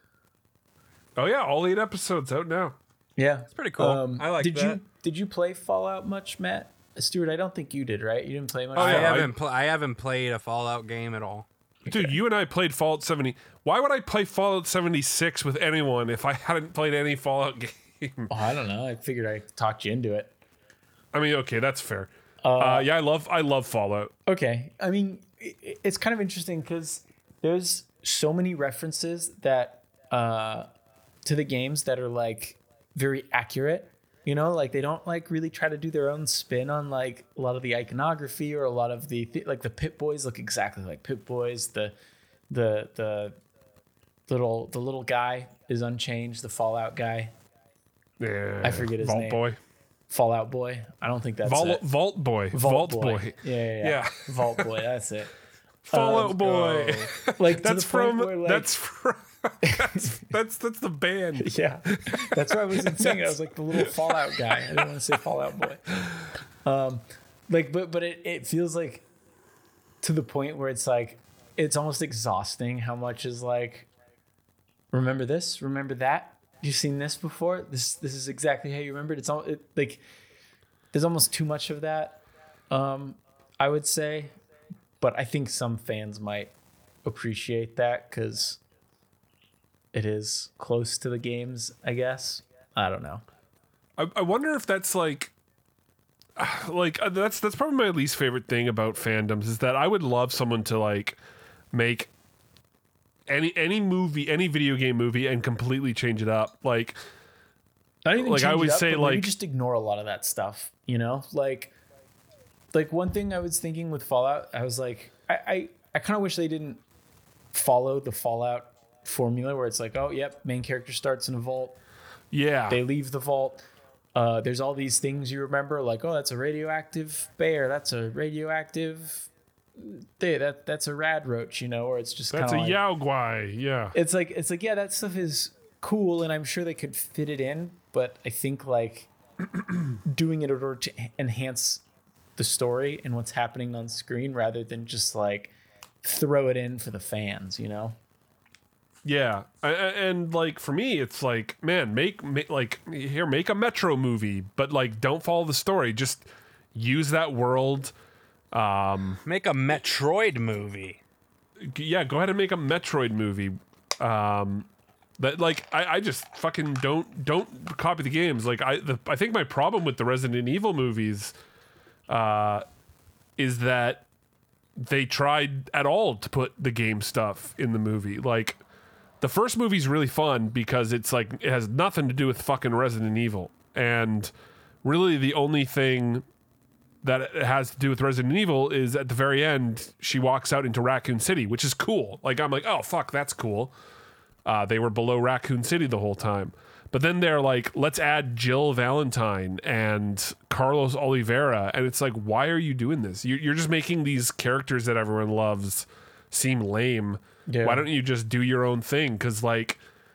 Oh yeah, all eight episodes out now. Yeah, it's pretty cool. Um, I like did that. you did you play Fallout much, Matt? Stuart, I don't think you did, right? You didn't play much. Oh, Fallout? I haven't. Pl- I haven't played a Fallout game at all. Dude, Okay. you and I played Fallout seventy. Why would I play Fallout seventy-six with anyone if I hadn't played any Fallout game? Oh, I don't know. I figured I talked you into it. I mean, okay, that's fair. Uh, Uh, yeah, I love I love Fallout. Okay, I mean, it, it's kind of interesting because there's so many references that. Uh, to the games that are like very accurate, you know, like they don't like really try to do their own spin on like a lot of the iconography or a lot of the th- like the Pit Boys look exactly like Pit Boys. The the the little the little guy is unchanged. The Fallout guy, Yeah, I forget his Vault name. Boy. Fallout Boy. I don't think that's Vault, it. Vault Boy. Vault, Vault Boy. Boy. Yeah, yeah, yeah. Yeah. Vault Boy. That's it. Fallout Um, Boy. Like to That's the point from. where, like, That's from. That's that's that's the band. Yeah, that's why I wasn't saying it. I was like the little Fallout guy. I didn't want to say Fallout Boy. Um, like, but but it, it feels like to the point where it's like it's almost exhausting how much is like. Remember this? Remember that? You've seen this before. This this is exactly how you remembered. It's all it, like there's almost too much of that. Um, I would say, but I think some fans might appreciate that because. It is close to the games, I guess. I don't know. I, I wonder if that's like, like uh, that's that's probably my least favorite thing about fandoms is that I would love someone to like make any any movie, any video game movie, and completely change it up. Like, Not even like I change always it up, say, but maybe like just ignore a lot of that stuff. You know, like, like one thing I was thinking with Fallout, I was like, I I, I kind of wish they didn't follow the Fallout formula where it's like, oh, yep, main character starts in a vault. Yeah. They leave the vault. Uh, there's all these things you remember, like, oh, that's a radioactive bear. That's a radioactive. They, that that's a rad roach, you know, or it's just that's a like, Yao Guai. Yeah. It's like it's like yeah, that stuff is cool, and I'm sure they could fit it in, but I think like doing it in order to enhance the story and what's happening on screen rather than just like throw it in for the fans, you know. Yeah, I, I- and like for me, it's like, man, make, make like here, make a Metro movie, but like don't follow the story. Just use that world. Um, Make a Metroid movie. g- yeah, go ahead and make a Metroid movie. Um, that like I, I just fucking don't don't copy the games. Like I the, I think my problem with the Resident Evil movies, uh, is that they tried at all to put the game stuff in the movie. Like the first movie's really fun because it's like it has nothing to do with fucking Resident Evil, and really the only thing that it has to do with Resident Evil is at the very end she walks out into Raccoon City, which is cool. Like I'm like, oh fuck, that's cool. Uh, they were below Raccoon City the whole time, but then they're like, let's add Jill Valentine and Carlos Oliveira, and it's like, why are you doing this? You- You're just making these characters that everyone loves seem lame. Yeah. Why don't you just do your own thing? Because like,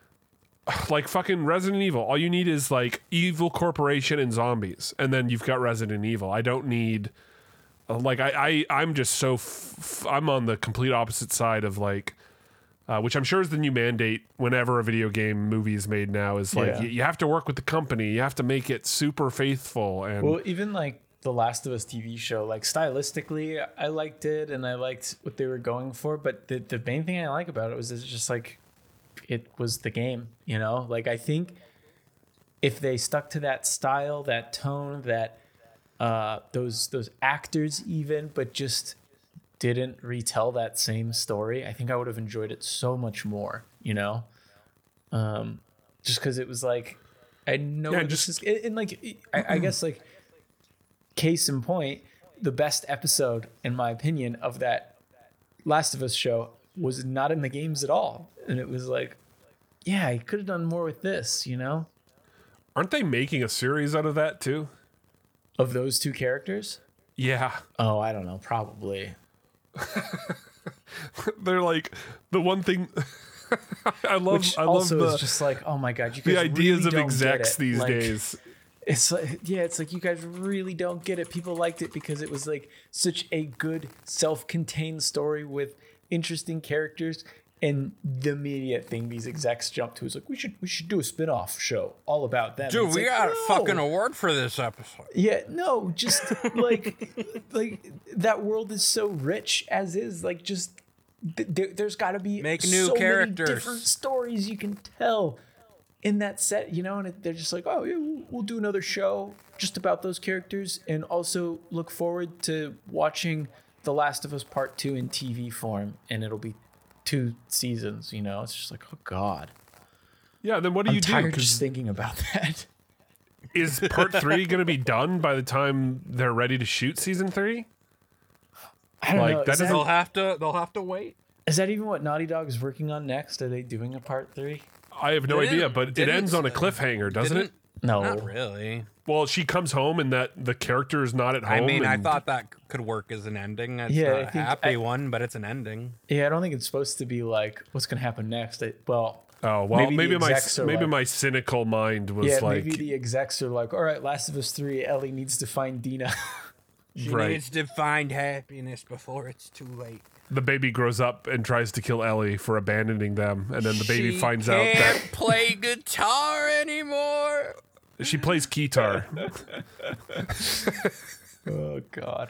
like fucking Resident Evil, all you need is like evil corporation and zombies, and then you've got Resident Evil. I don't need, uh, like, I, I I'm just so f- f- I'm on the complete opposite side of like, uh, which I'm sure is the new mandate whenever a video game movie is made now, is like Yeah. you, you have to work with the company, you have to make it super faithful, and Well, even like the Last of Us T V show, like stylistically, I liked it and I liked what they were going for. But the, the main thing I like about it was it's just like it was the game, you know? Like I think if they stuck to that style, that tone, that uh, those those actors even, but just didn't retell that same story, I think I would have enjoyed it so much more, you know? Um, just because it was like I know Yeah, where just- this is, and, and like I, I guess like case in point, the best episode, in my opinion, of that Last of Us show was not in the games at all, and it was like, yeah, he could have done more with this, you know, Aren't they making a series out of that too? of those two characters. Yeah. Oh, I don't know, probably. They're like the one thing I love Which I love also the, is just like, oh my god, you guys the ideas really of don't execs get it. these Like, days. It's like, yeah, it's like you guys really don't get it. People liked it because it was like such a good self-contained story with interesting characters, and the immediate thing these execs jumped to is like, we should we should do a spin-off show all about them. Dude, It's we like, got a no. fucking award for this episode. Yeah, no, just like like that world is so rich as is. Like, just th- there, there's got to be Make new so characters. many different stories you can tell in that set, you know. And it, they're just like, oh, yeah, we'll, we'll do another show just about those characters, and also look forward to watching The Last of Us Part Two in T V form, and it'll be two seasons. You know, it's just like, oh god. Yeah, then what do I'm you do? tired 'Cause just thinking about that. is part three going to be done by the time they're ready to shoot season three? I don't Like, know. that Is doesn't- They'll have to. They'll have to wait. Is that even what Naughty Dog is working on next? Are they doing a part three? I have no Didn't- idea, but it didn't ends on a say- cliffhanger, doesn't didn't- it? No. Not really. Well, she comes home and that the character is not at home. I mean, I and- thought that could work as an ending. It's Yeah, not I a think happy I- one, but it's an ending. Yeah, I don't think it's supposed to be like what's going to happen next. I, well, Oh well, maybe maybe, the my execs are maybe like- my cynical mind was yeah, like, maybe the execs are like, all right, Last of Us three, Ellie needs to find Dina. She Right. needs to find happiness before it's too late. the baby grows up and tries to kill Ellie for abandoning them, and then the baby She finds out can't that play guitar anymore. she plays guitar. Oh God.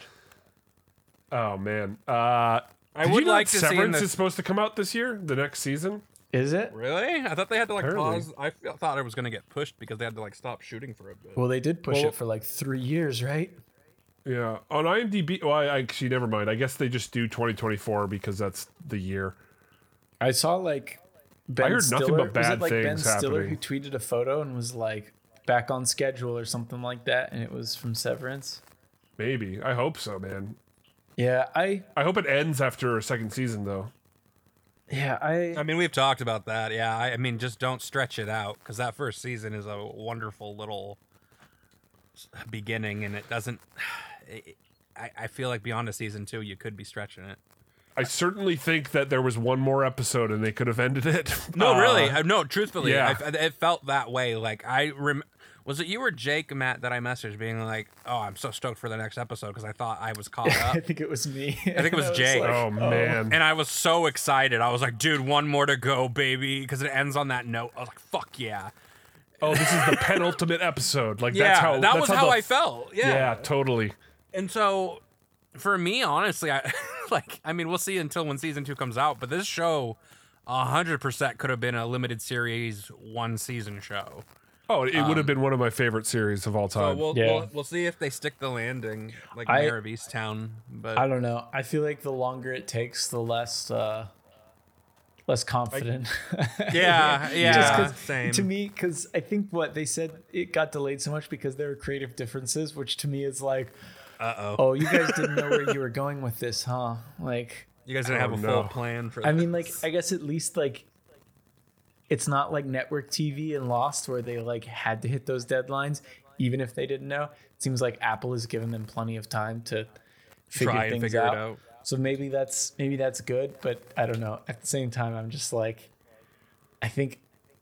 Oh man, uh, I did would you know like that to see in Severance the- is supposed to come out this year, the next season. Is it? Really? I thought they had to like Apparently. pause. I fe- thought it was gonna get pushed because they had to like stop shooting for a bit. Well, they did push Well- it for like three years, right? Yeah, on IMDb. Well, I, actually, never mind. I guess they just do twenty twenty-four because that's the year. I saw like Ben I heard Stiller. nothing but was bad it like Ben things Stiller who happening. tweeted a photo and was like back on schedule or something like that, and it was from Severance. Maybe. I hope so, man. Yeah, I I hope it ends after a second season, though. yeah I I mean, we've talked about that. Yeah, I, I mean, just don't stretch it out because that first season is a wonderful little s- beginning, and it doesn't. It, I, I feel like beyond a season two, you could be stretching it. I certainly think that there was one more episode and they could have ended it. No, Uh, really, I, no. Truthfully, yeah. I, it felt that way. Like I rem- was it you or Jake, Matt, that I messaged being like, "Oh, I'm so stoked for the next episode" because I thought I was caught I up, think it was me. I think it was I Jay. like, Oh, man. and I was so excited. I was like, "Dude, one more to go, baby," because it ends on that note. I was like, "Fuck yeah!" Oh, this is the penultimate episode. Like Yeah, that's how that that's was how the- I felt. Yeah. Yeah, totally. And so, for me, honestly, I like. I mean, we'll see until when season two comes out. But this show, a hundred percent could have been a limited series, one season show. Oh, it would have been one of my favorite series of all So time. we'll, Yeah. we'll we'll see if they stick the landing, like I- Mayor of Easttown. But I don't know. I feel like the longer it takes, the less uh, less confident. yeah, yeah, Just 'cause- same. To me, because I think what they said it got delayed so much because there were creative differences, which to me is like, Uh oh. oh, you guys didn't know where you were going with this, huh? Like, You guys didn't have Oh, a no. full plan for. I mean, this. like, I guess at least like, it's not like network T V and Lost where they like had to hit those deadlines, even if they didn't know. It seems like Apple has given them plenty of time to figure Try and things figure it out. out. So maybe that's maybe that's good, but I don't know. At the same time, I'm just like, I think,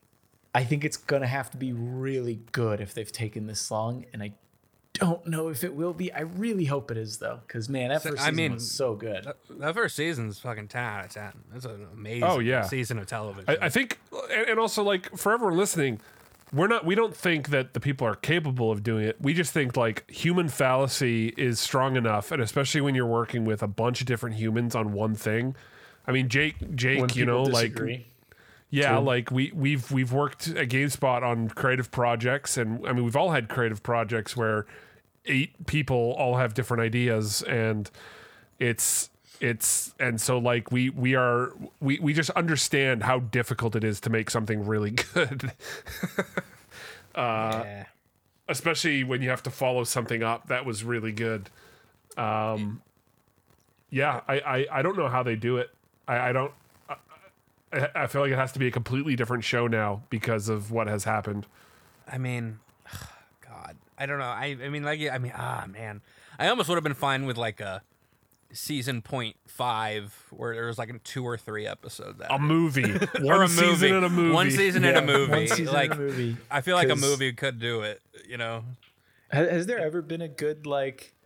I think it's gonna have to be really good if they've taken this long, and I don't know if it will be. I really hope it is though, because man, that So, first I season mean, was so good. that, that first season's fucking ten out of ten. It's an amazing Oh, yeah. season of television. I, I think, and, and also like for everyone listening, we're not. We don't think that the people are capable of doing it. We just think like human fallacy is strong enough, and especially when you're working with a bunch of different humans on one thing. I mean, Jake, Jake, When you know, people like. disagree. Yeah, True. like we we've we've worked at GameSpot on creative projects, and I mean we've all had creative projects where eight people all have different ideas, and it's it's and so like we we are we we just understand how difficult it is to make something really good. Uh, Yeah. Especially when you have to follow something up that was really good. Um, yeah, I, I, I don't know how they do it. I, I don't. I, I feel like it has to be a completely different show now because of what has happened. I mean, God, I don't know. I, I mean, like, I mean, ah, man, I almost would have been fine with like a season point five where there was like a two or three episodes. A movie, one or a season movie. in a movie, one season Yeah, in a movie. one season like, in a movie. I feel like a 'Cause- movie could do it. You know, Has, has there ever been a good like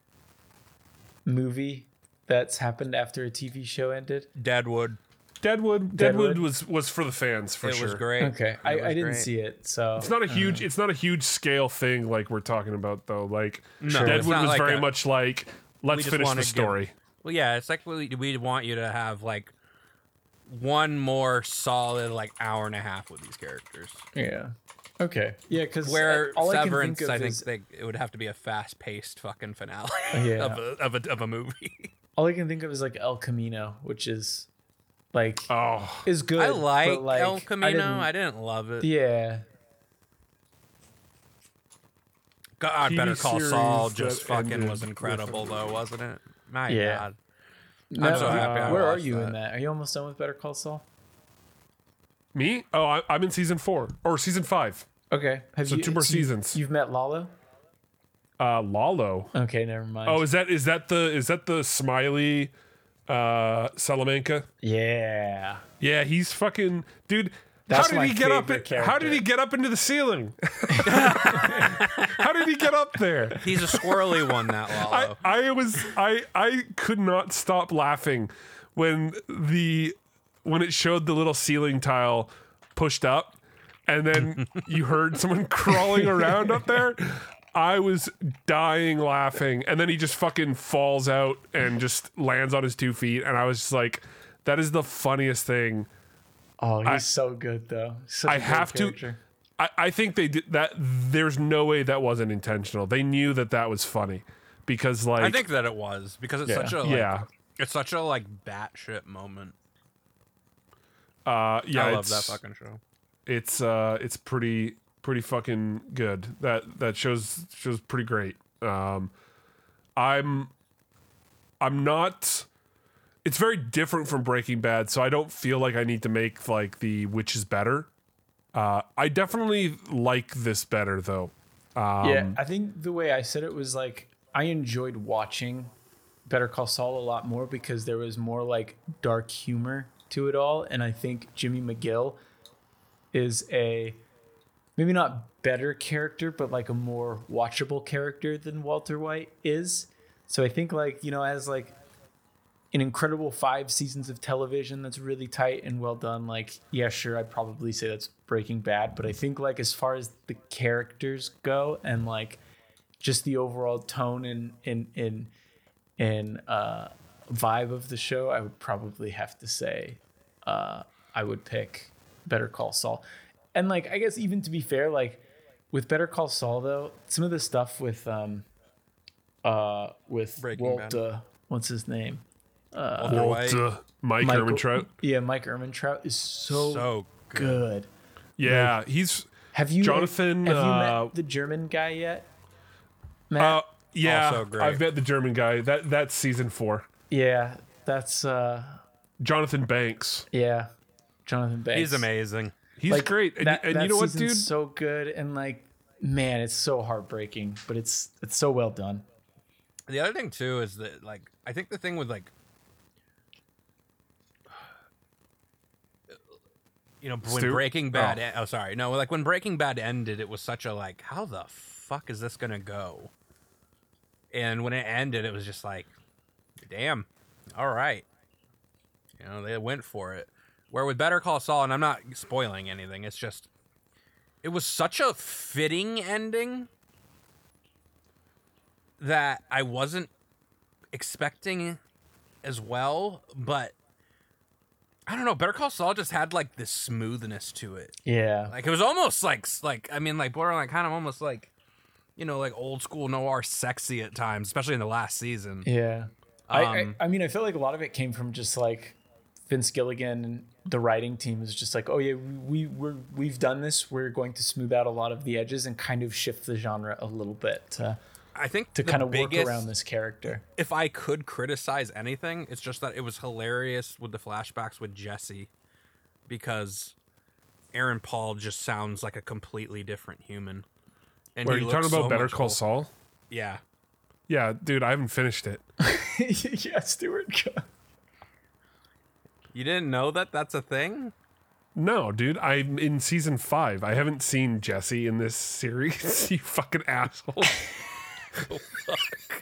movie that's happened after a T V show ended? Deadwood. Deadwood, Deadwood, Deadwood was was for the fans for it sure. was great. Okay, It I, was I didn't great. see it, so It's not a huge. It's not a huge scale thing like we're talking about though. Like No, it's Deadwood not was like very a- much like let's just finish wanna the give- story. Well, yeah, it's like we we want you to have like one more solid like hour and a half with these characters. yeah. Okay, yeah, because Where all Severance, I, can I think, think of is, they, it would have to be a fast-paced fucking finale Yeah. of, a, of a of a movie. all I can think of is like El Camino, which is like Oh, is good. I like, but, like El Camino. didn't- I didn't love it. yeah, God, T V Better Call series Saul that just fucking ended was incredible, with- though, wasn't it? My Yeah. God. No, so happy I Where are watched you that. in that? Are you almost done with Better Call Saul? me? Oh, I, I'm in season four or season five. Okay, have So you two more you- seasons. You've met Lalo? Uh, Lalo. Okay, never mind. Oh, is that is that the is that the Smiley uh Salamanca? yeah. Yeah, he's fucking dude. That's how did my he get up? favorite In, how did character. he get up into the ceiling? How did he get up there? He's a squirrely one, that I, Lalo. I was I I could not stop laughing when the when it showed the little ceiling tile pushed up and then you heard someone crawling around up there. I was dying laughing, and then he just fucking falls out and just lands on his two feet, and I was just like, that is the funniest thing. Oh, he's I- so good though. Such a I great have to character. I, I think they did that. There's no way that wasn't intentional. They knew that that was funny because like I think that it was because it's Yeah. such a like, yeah. it's such a like batshit moment. uh yeah I love it's, that fucking show. it's uh it's pretty pretty fucking good. That that shows shows pretty great. Um I'm I'm not it's very different from Breaking Bad, so I don't feel like I need to make like the which is better. Uh I definitely like this better though. Um Yeah, I think the way I said it was like I enjoyed watching Better Call Saul a lot more because there was more like dark humor to it all, and I think Jimmy McGill is a maybe not better character, but like a more watchable character than Walter White is. So I think like, you know, as like an incredible five seasons of television that's really tight and well done, like, yeah, sure, I'd probably say that's Breaking Bad. But I think like as far as the characters go and like just the overall tone and and and and uh vibe of the show, I would probably have to say uh I would pick Better Call Saul. And like I guess even to be fair, like with Better Call Saul though, some of the stuff with um uh with Breaking Walt Bad. uh, what's his name? Walter White. Walt, uh, Mike Michael- Ehrmantraut. Yeah, Mike Ehrmantraut is so, So good. good. Yeah, he's Have you Jonathan, Have you uh, met the German guy yet? Matt? uh yeah, Also great. I've met the German guy. That that's season four. yeah, that's uh Jonathan Banks. yeah, Jonathan Banks. He's amazing. He's Like, great. And, that, and that you know what, season's dude? so good and like, man, it's so heartbreaking, but it's it's so well done. The other thing too is that like I think the thing with like you know when Stu? Breaking Bad Oh. en- oh sorry no like when Breaking Bad ended it was such a like how the fuck is this gonna go, and when it ended it was just like damn, all right, you know they went for it. Where with Better Call Saul, and I'm not spoiling anything, it's just it was such a fitting ending that I wasn't expecting as well, but I don't know. Better Call Saul just had like this smoothness to it. Yeah, Like it was almost like like I mean like borderline kind of almost like you know like old school noir sexy at times, especially in the last season. yeah. I, I Um, I mean, I feel like a lot of it came from just like Vince Gilligan and the writing team is just like, oh yeah, we we're, we've done this. We're going to smooth out a lot of the edges and kind of shift the genre a little bit to, I think to the kind of work biggest- around this character. If I could criticize anything, it's just that it was hilarious with the flashbacks with Jesse, because Aaron Paul just sounds like a completely different human. And Were he you looks talking about so Better much Call cool- Saul? Yeah. Yeah, dude, I haven't finished it. Yeah, Stuart. You didn't know that that's a thing? No, dude, I'm in season five. I haven't seen Jesse in this series. You fucking asshole. Oh, fuck.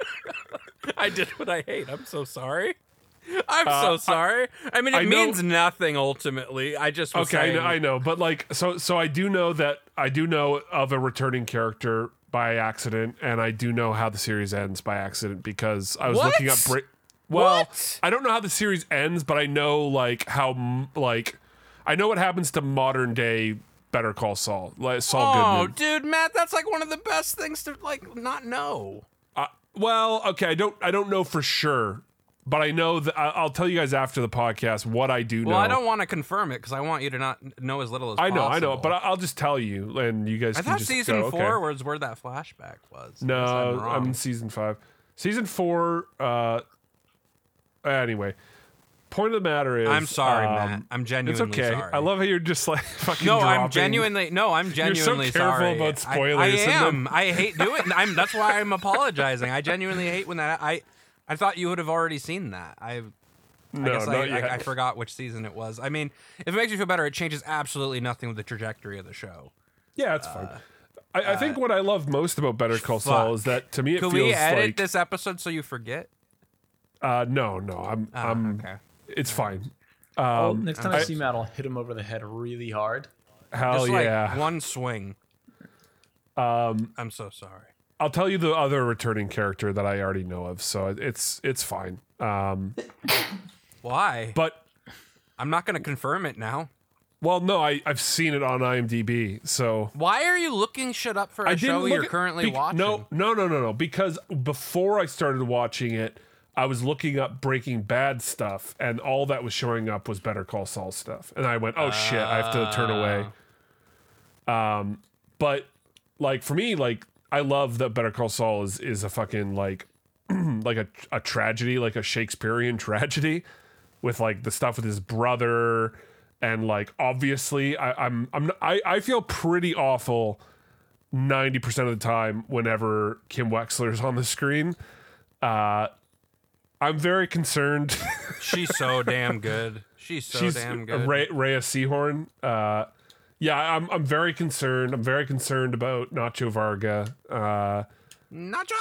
I did what I hate. I'm so sorry. I'm Uh, so sorry. I mean, it I know- means nothing ultimately. I just was Okay, I saying, know, I know, but like, so, so I do know that I do know of a returning character by accident, and I do know how the series ends by accident because I was What? looking up. Bra- well, What? I don't know how the series ends, but I know like how m- like I know what happens to modern day Better Call Saul, like Saul Oh, Goodman. dude, Matt, that's like one of the best things to like not know. Uh, well, okay, I don't, I don't know for sure, but I know that I- I'll tell you guys after the podcast what I do know. Well, I don't want to confirm it because I want you to not know as little as I know, possible. I know, but I- I'll just tell you, and you guys I can thought just season go, four okay. was where that flashback was. No, Unless I'm I'm, wrong. in season five. Season four. Uh, anyway, point of the matter is, I'm sorry, um, Matt. I'm genuinely It's okay. sorry. I love how you're just like fucking. No, I'm dropping- genuinely no, I'm You're so genuinely careful sorry. about I- spoilers I, and then- am. I hate doing. I'm. That's why I'm apologizing. I genuinely hate when that. I. I thought you would have already seen that. I. I No, guess I, not yet. I, I forgot which season it was. I mean, if it makes you feel better, it changes absolutely nothing with the trajectory of the show. Yeah, it's fine. I, I think what I love most about Better Call Saul fuck. is that to me it Could feels we edit like. this episode so you forget? Uh, no, no, I'm. Oh, I'm. okay. It's fine. Oh, Um, next time I, I- see Matt, I'll hit him over the head really hard. Hell Just like yeah. one swing. Um, I'm so sorry. I'll tell you the other returning character that I already know of, so it's it's fine. Um, Why? but I'm not going to confirm it now. well, no, I I've seen it on IMDb, so Why are you looking shit up for a I show look you're at- currently bec- watching? No, no, no, no, no. Because before I started watching it, I was looking up Breaking Bad stuff, and all that was showing up was Better Call Saul stuff, and I went, "Oh shit, I have to turn away." Um, but like for me, like I love that Better Call Saul is is a fucking like like a a tragedy, like a Shakespearean tragedy, with like the stuff with his brother, and like obviously I, I'm I'm I I feel pretty awful ninety percent of the time whenever Kim Wexler's on the screen. Uh, I'm very concerned. She's so damn good. She's so She's damn good. Ray, Rhea Seahorn. Uh, yeah, I'm I'm very concerned. I'm very concerned about Nacho Varga. Uh, Nacho!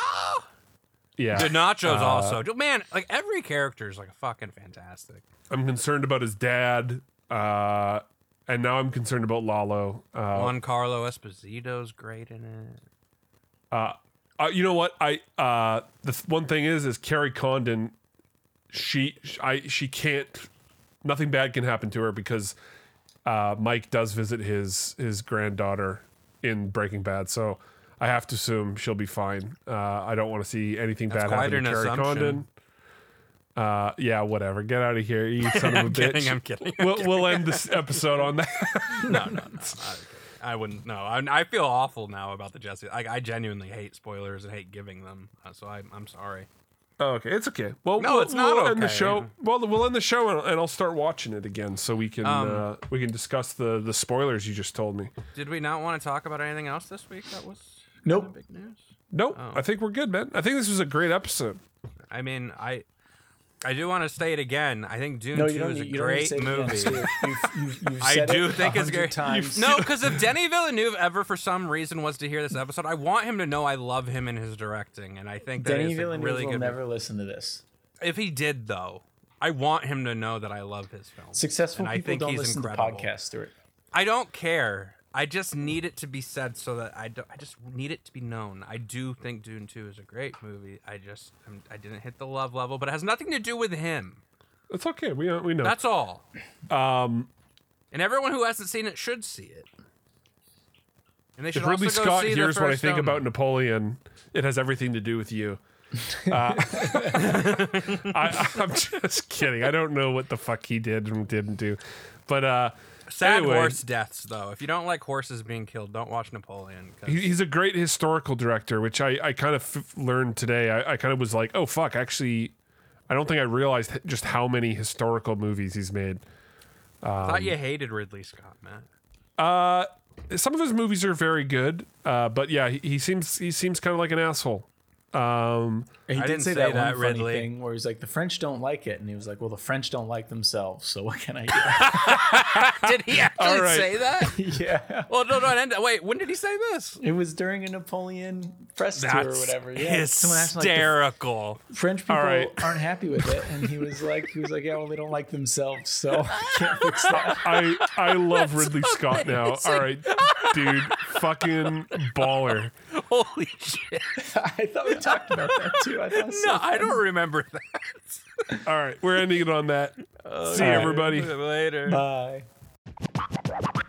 yeah, Dude, Nacho's uh, also. Man, like every character is like a fucking fantastic. I'm concerned about his dad. Uh, and now I'm concerned about Lalo. Uh, Juan Carlo Esposito's great in it. Uh, uh, you know what? I uh, the th- one thing is, is Carrie Condon. She, I, she can't. Nothing bad can happen to her because uh, Mike does visit his his granddaughter in Breaking Bad, so I have to assume she'll be fine. Uh, I don't want to see anything That's bad quite happen to an Carrie assumption. Condon. Uh, yeah, whatever. Get out of here, you son of a I'm bitch. kidding, I'm kidding, I'm we'll kidding. we'll end this episode on that. No, no, no. I, I wouldn't. No, I, I feel awful now about the Jesse. I, I genuinely hate spoilers and hate giving them. Uh, so I, I'm sorry. Oh, okay, it's okay. Well, No, we'll, it's not we'll end the okay. show. Well, we'll end the show, and, and I'll start watching it again, so we can Um, uh, we can discuss the the spoilers you just told me. Did we not want to talk about anything else this week that was Nope. big news? Nope, Oh. I think we're good, man. I think this was a great episode. I mean, I I do want to say it again. I think Dune No, two you don't is a need, you don't need to great say it again, movie. Stuart. You've, you've, you've I said do it think a it's hundred great. times. No, because if Denis Villeneuve ever, for some reason, was to hear this episode, I want him to know I love him in his directing, and I think that Denis is a Villeneuve really will good. never listen to this. If he did, though, I want him to know that I love his film. Successful and I people think don't he's listen incredible. to podcasts, Stuart. I don't care. I just need it to be said so that I don't, I just need it to be known. I do think Dune two is a great movie. I just I'm, I didn't hit the love level, but it has nothing to do with him. It's okay. We we know. That's all. Um, And everyone who hasn't seen it should see it. And they should if Ridley also go Scott see hears the what I first think film. about Napoleon, it has everything to do with you. Uh, I, I'm just kidding. I don't know what the fuck he did and didn't do, but uh, sad anyway, horse deaths though. If you don't like horses being killed, don't watch Napoleon. he, he's a great historical director, which I, I kind of f- learned today. I, I kind of was like, oh fuck, actually, I don't think I realized just how many historical movies he's made. Um, I thought you hated Ridley Scott, man. Uh, some of his movies are very good, uh, but yeah, he, he seems he seems kind of like an asshole. Um, he I did didn't say, say that, that, one funny Ridley. thing where he's like, the French don't like it, and he was like, well, the French don't like themselves, so what can I do? Did he actually All right. say that? Yeah, Well, no, no. I didn't- Wait, when did he say this? it was during a Napoleon press tour or That's whatever. Yeah, someone asked him, like, the hysterical. French people All right. aren't happy with it, and he was like, he was like, yeah, well, they don't like themselves, so I can't fix that. I I love Ridley Scott now. All right, dude, fucking baller. Holy shit! I thought we talked about that too. I thought it was so No, I funny. don't remember that. All right, we're ending it on that. See you, everybody. Later. Bye.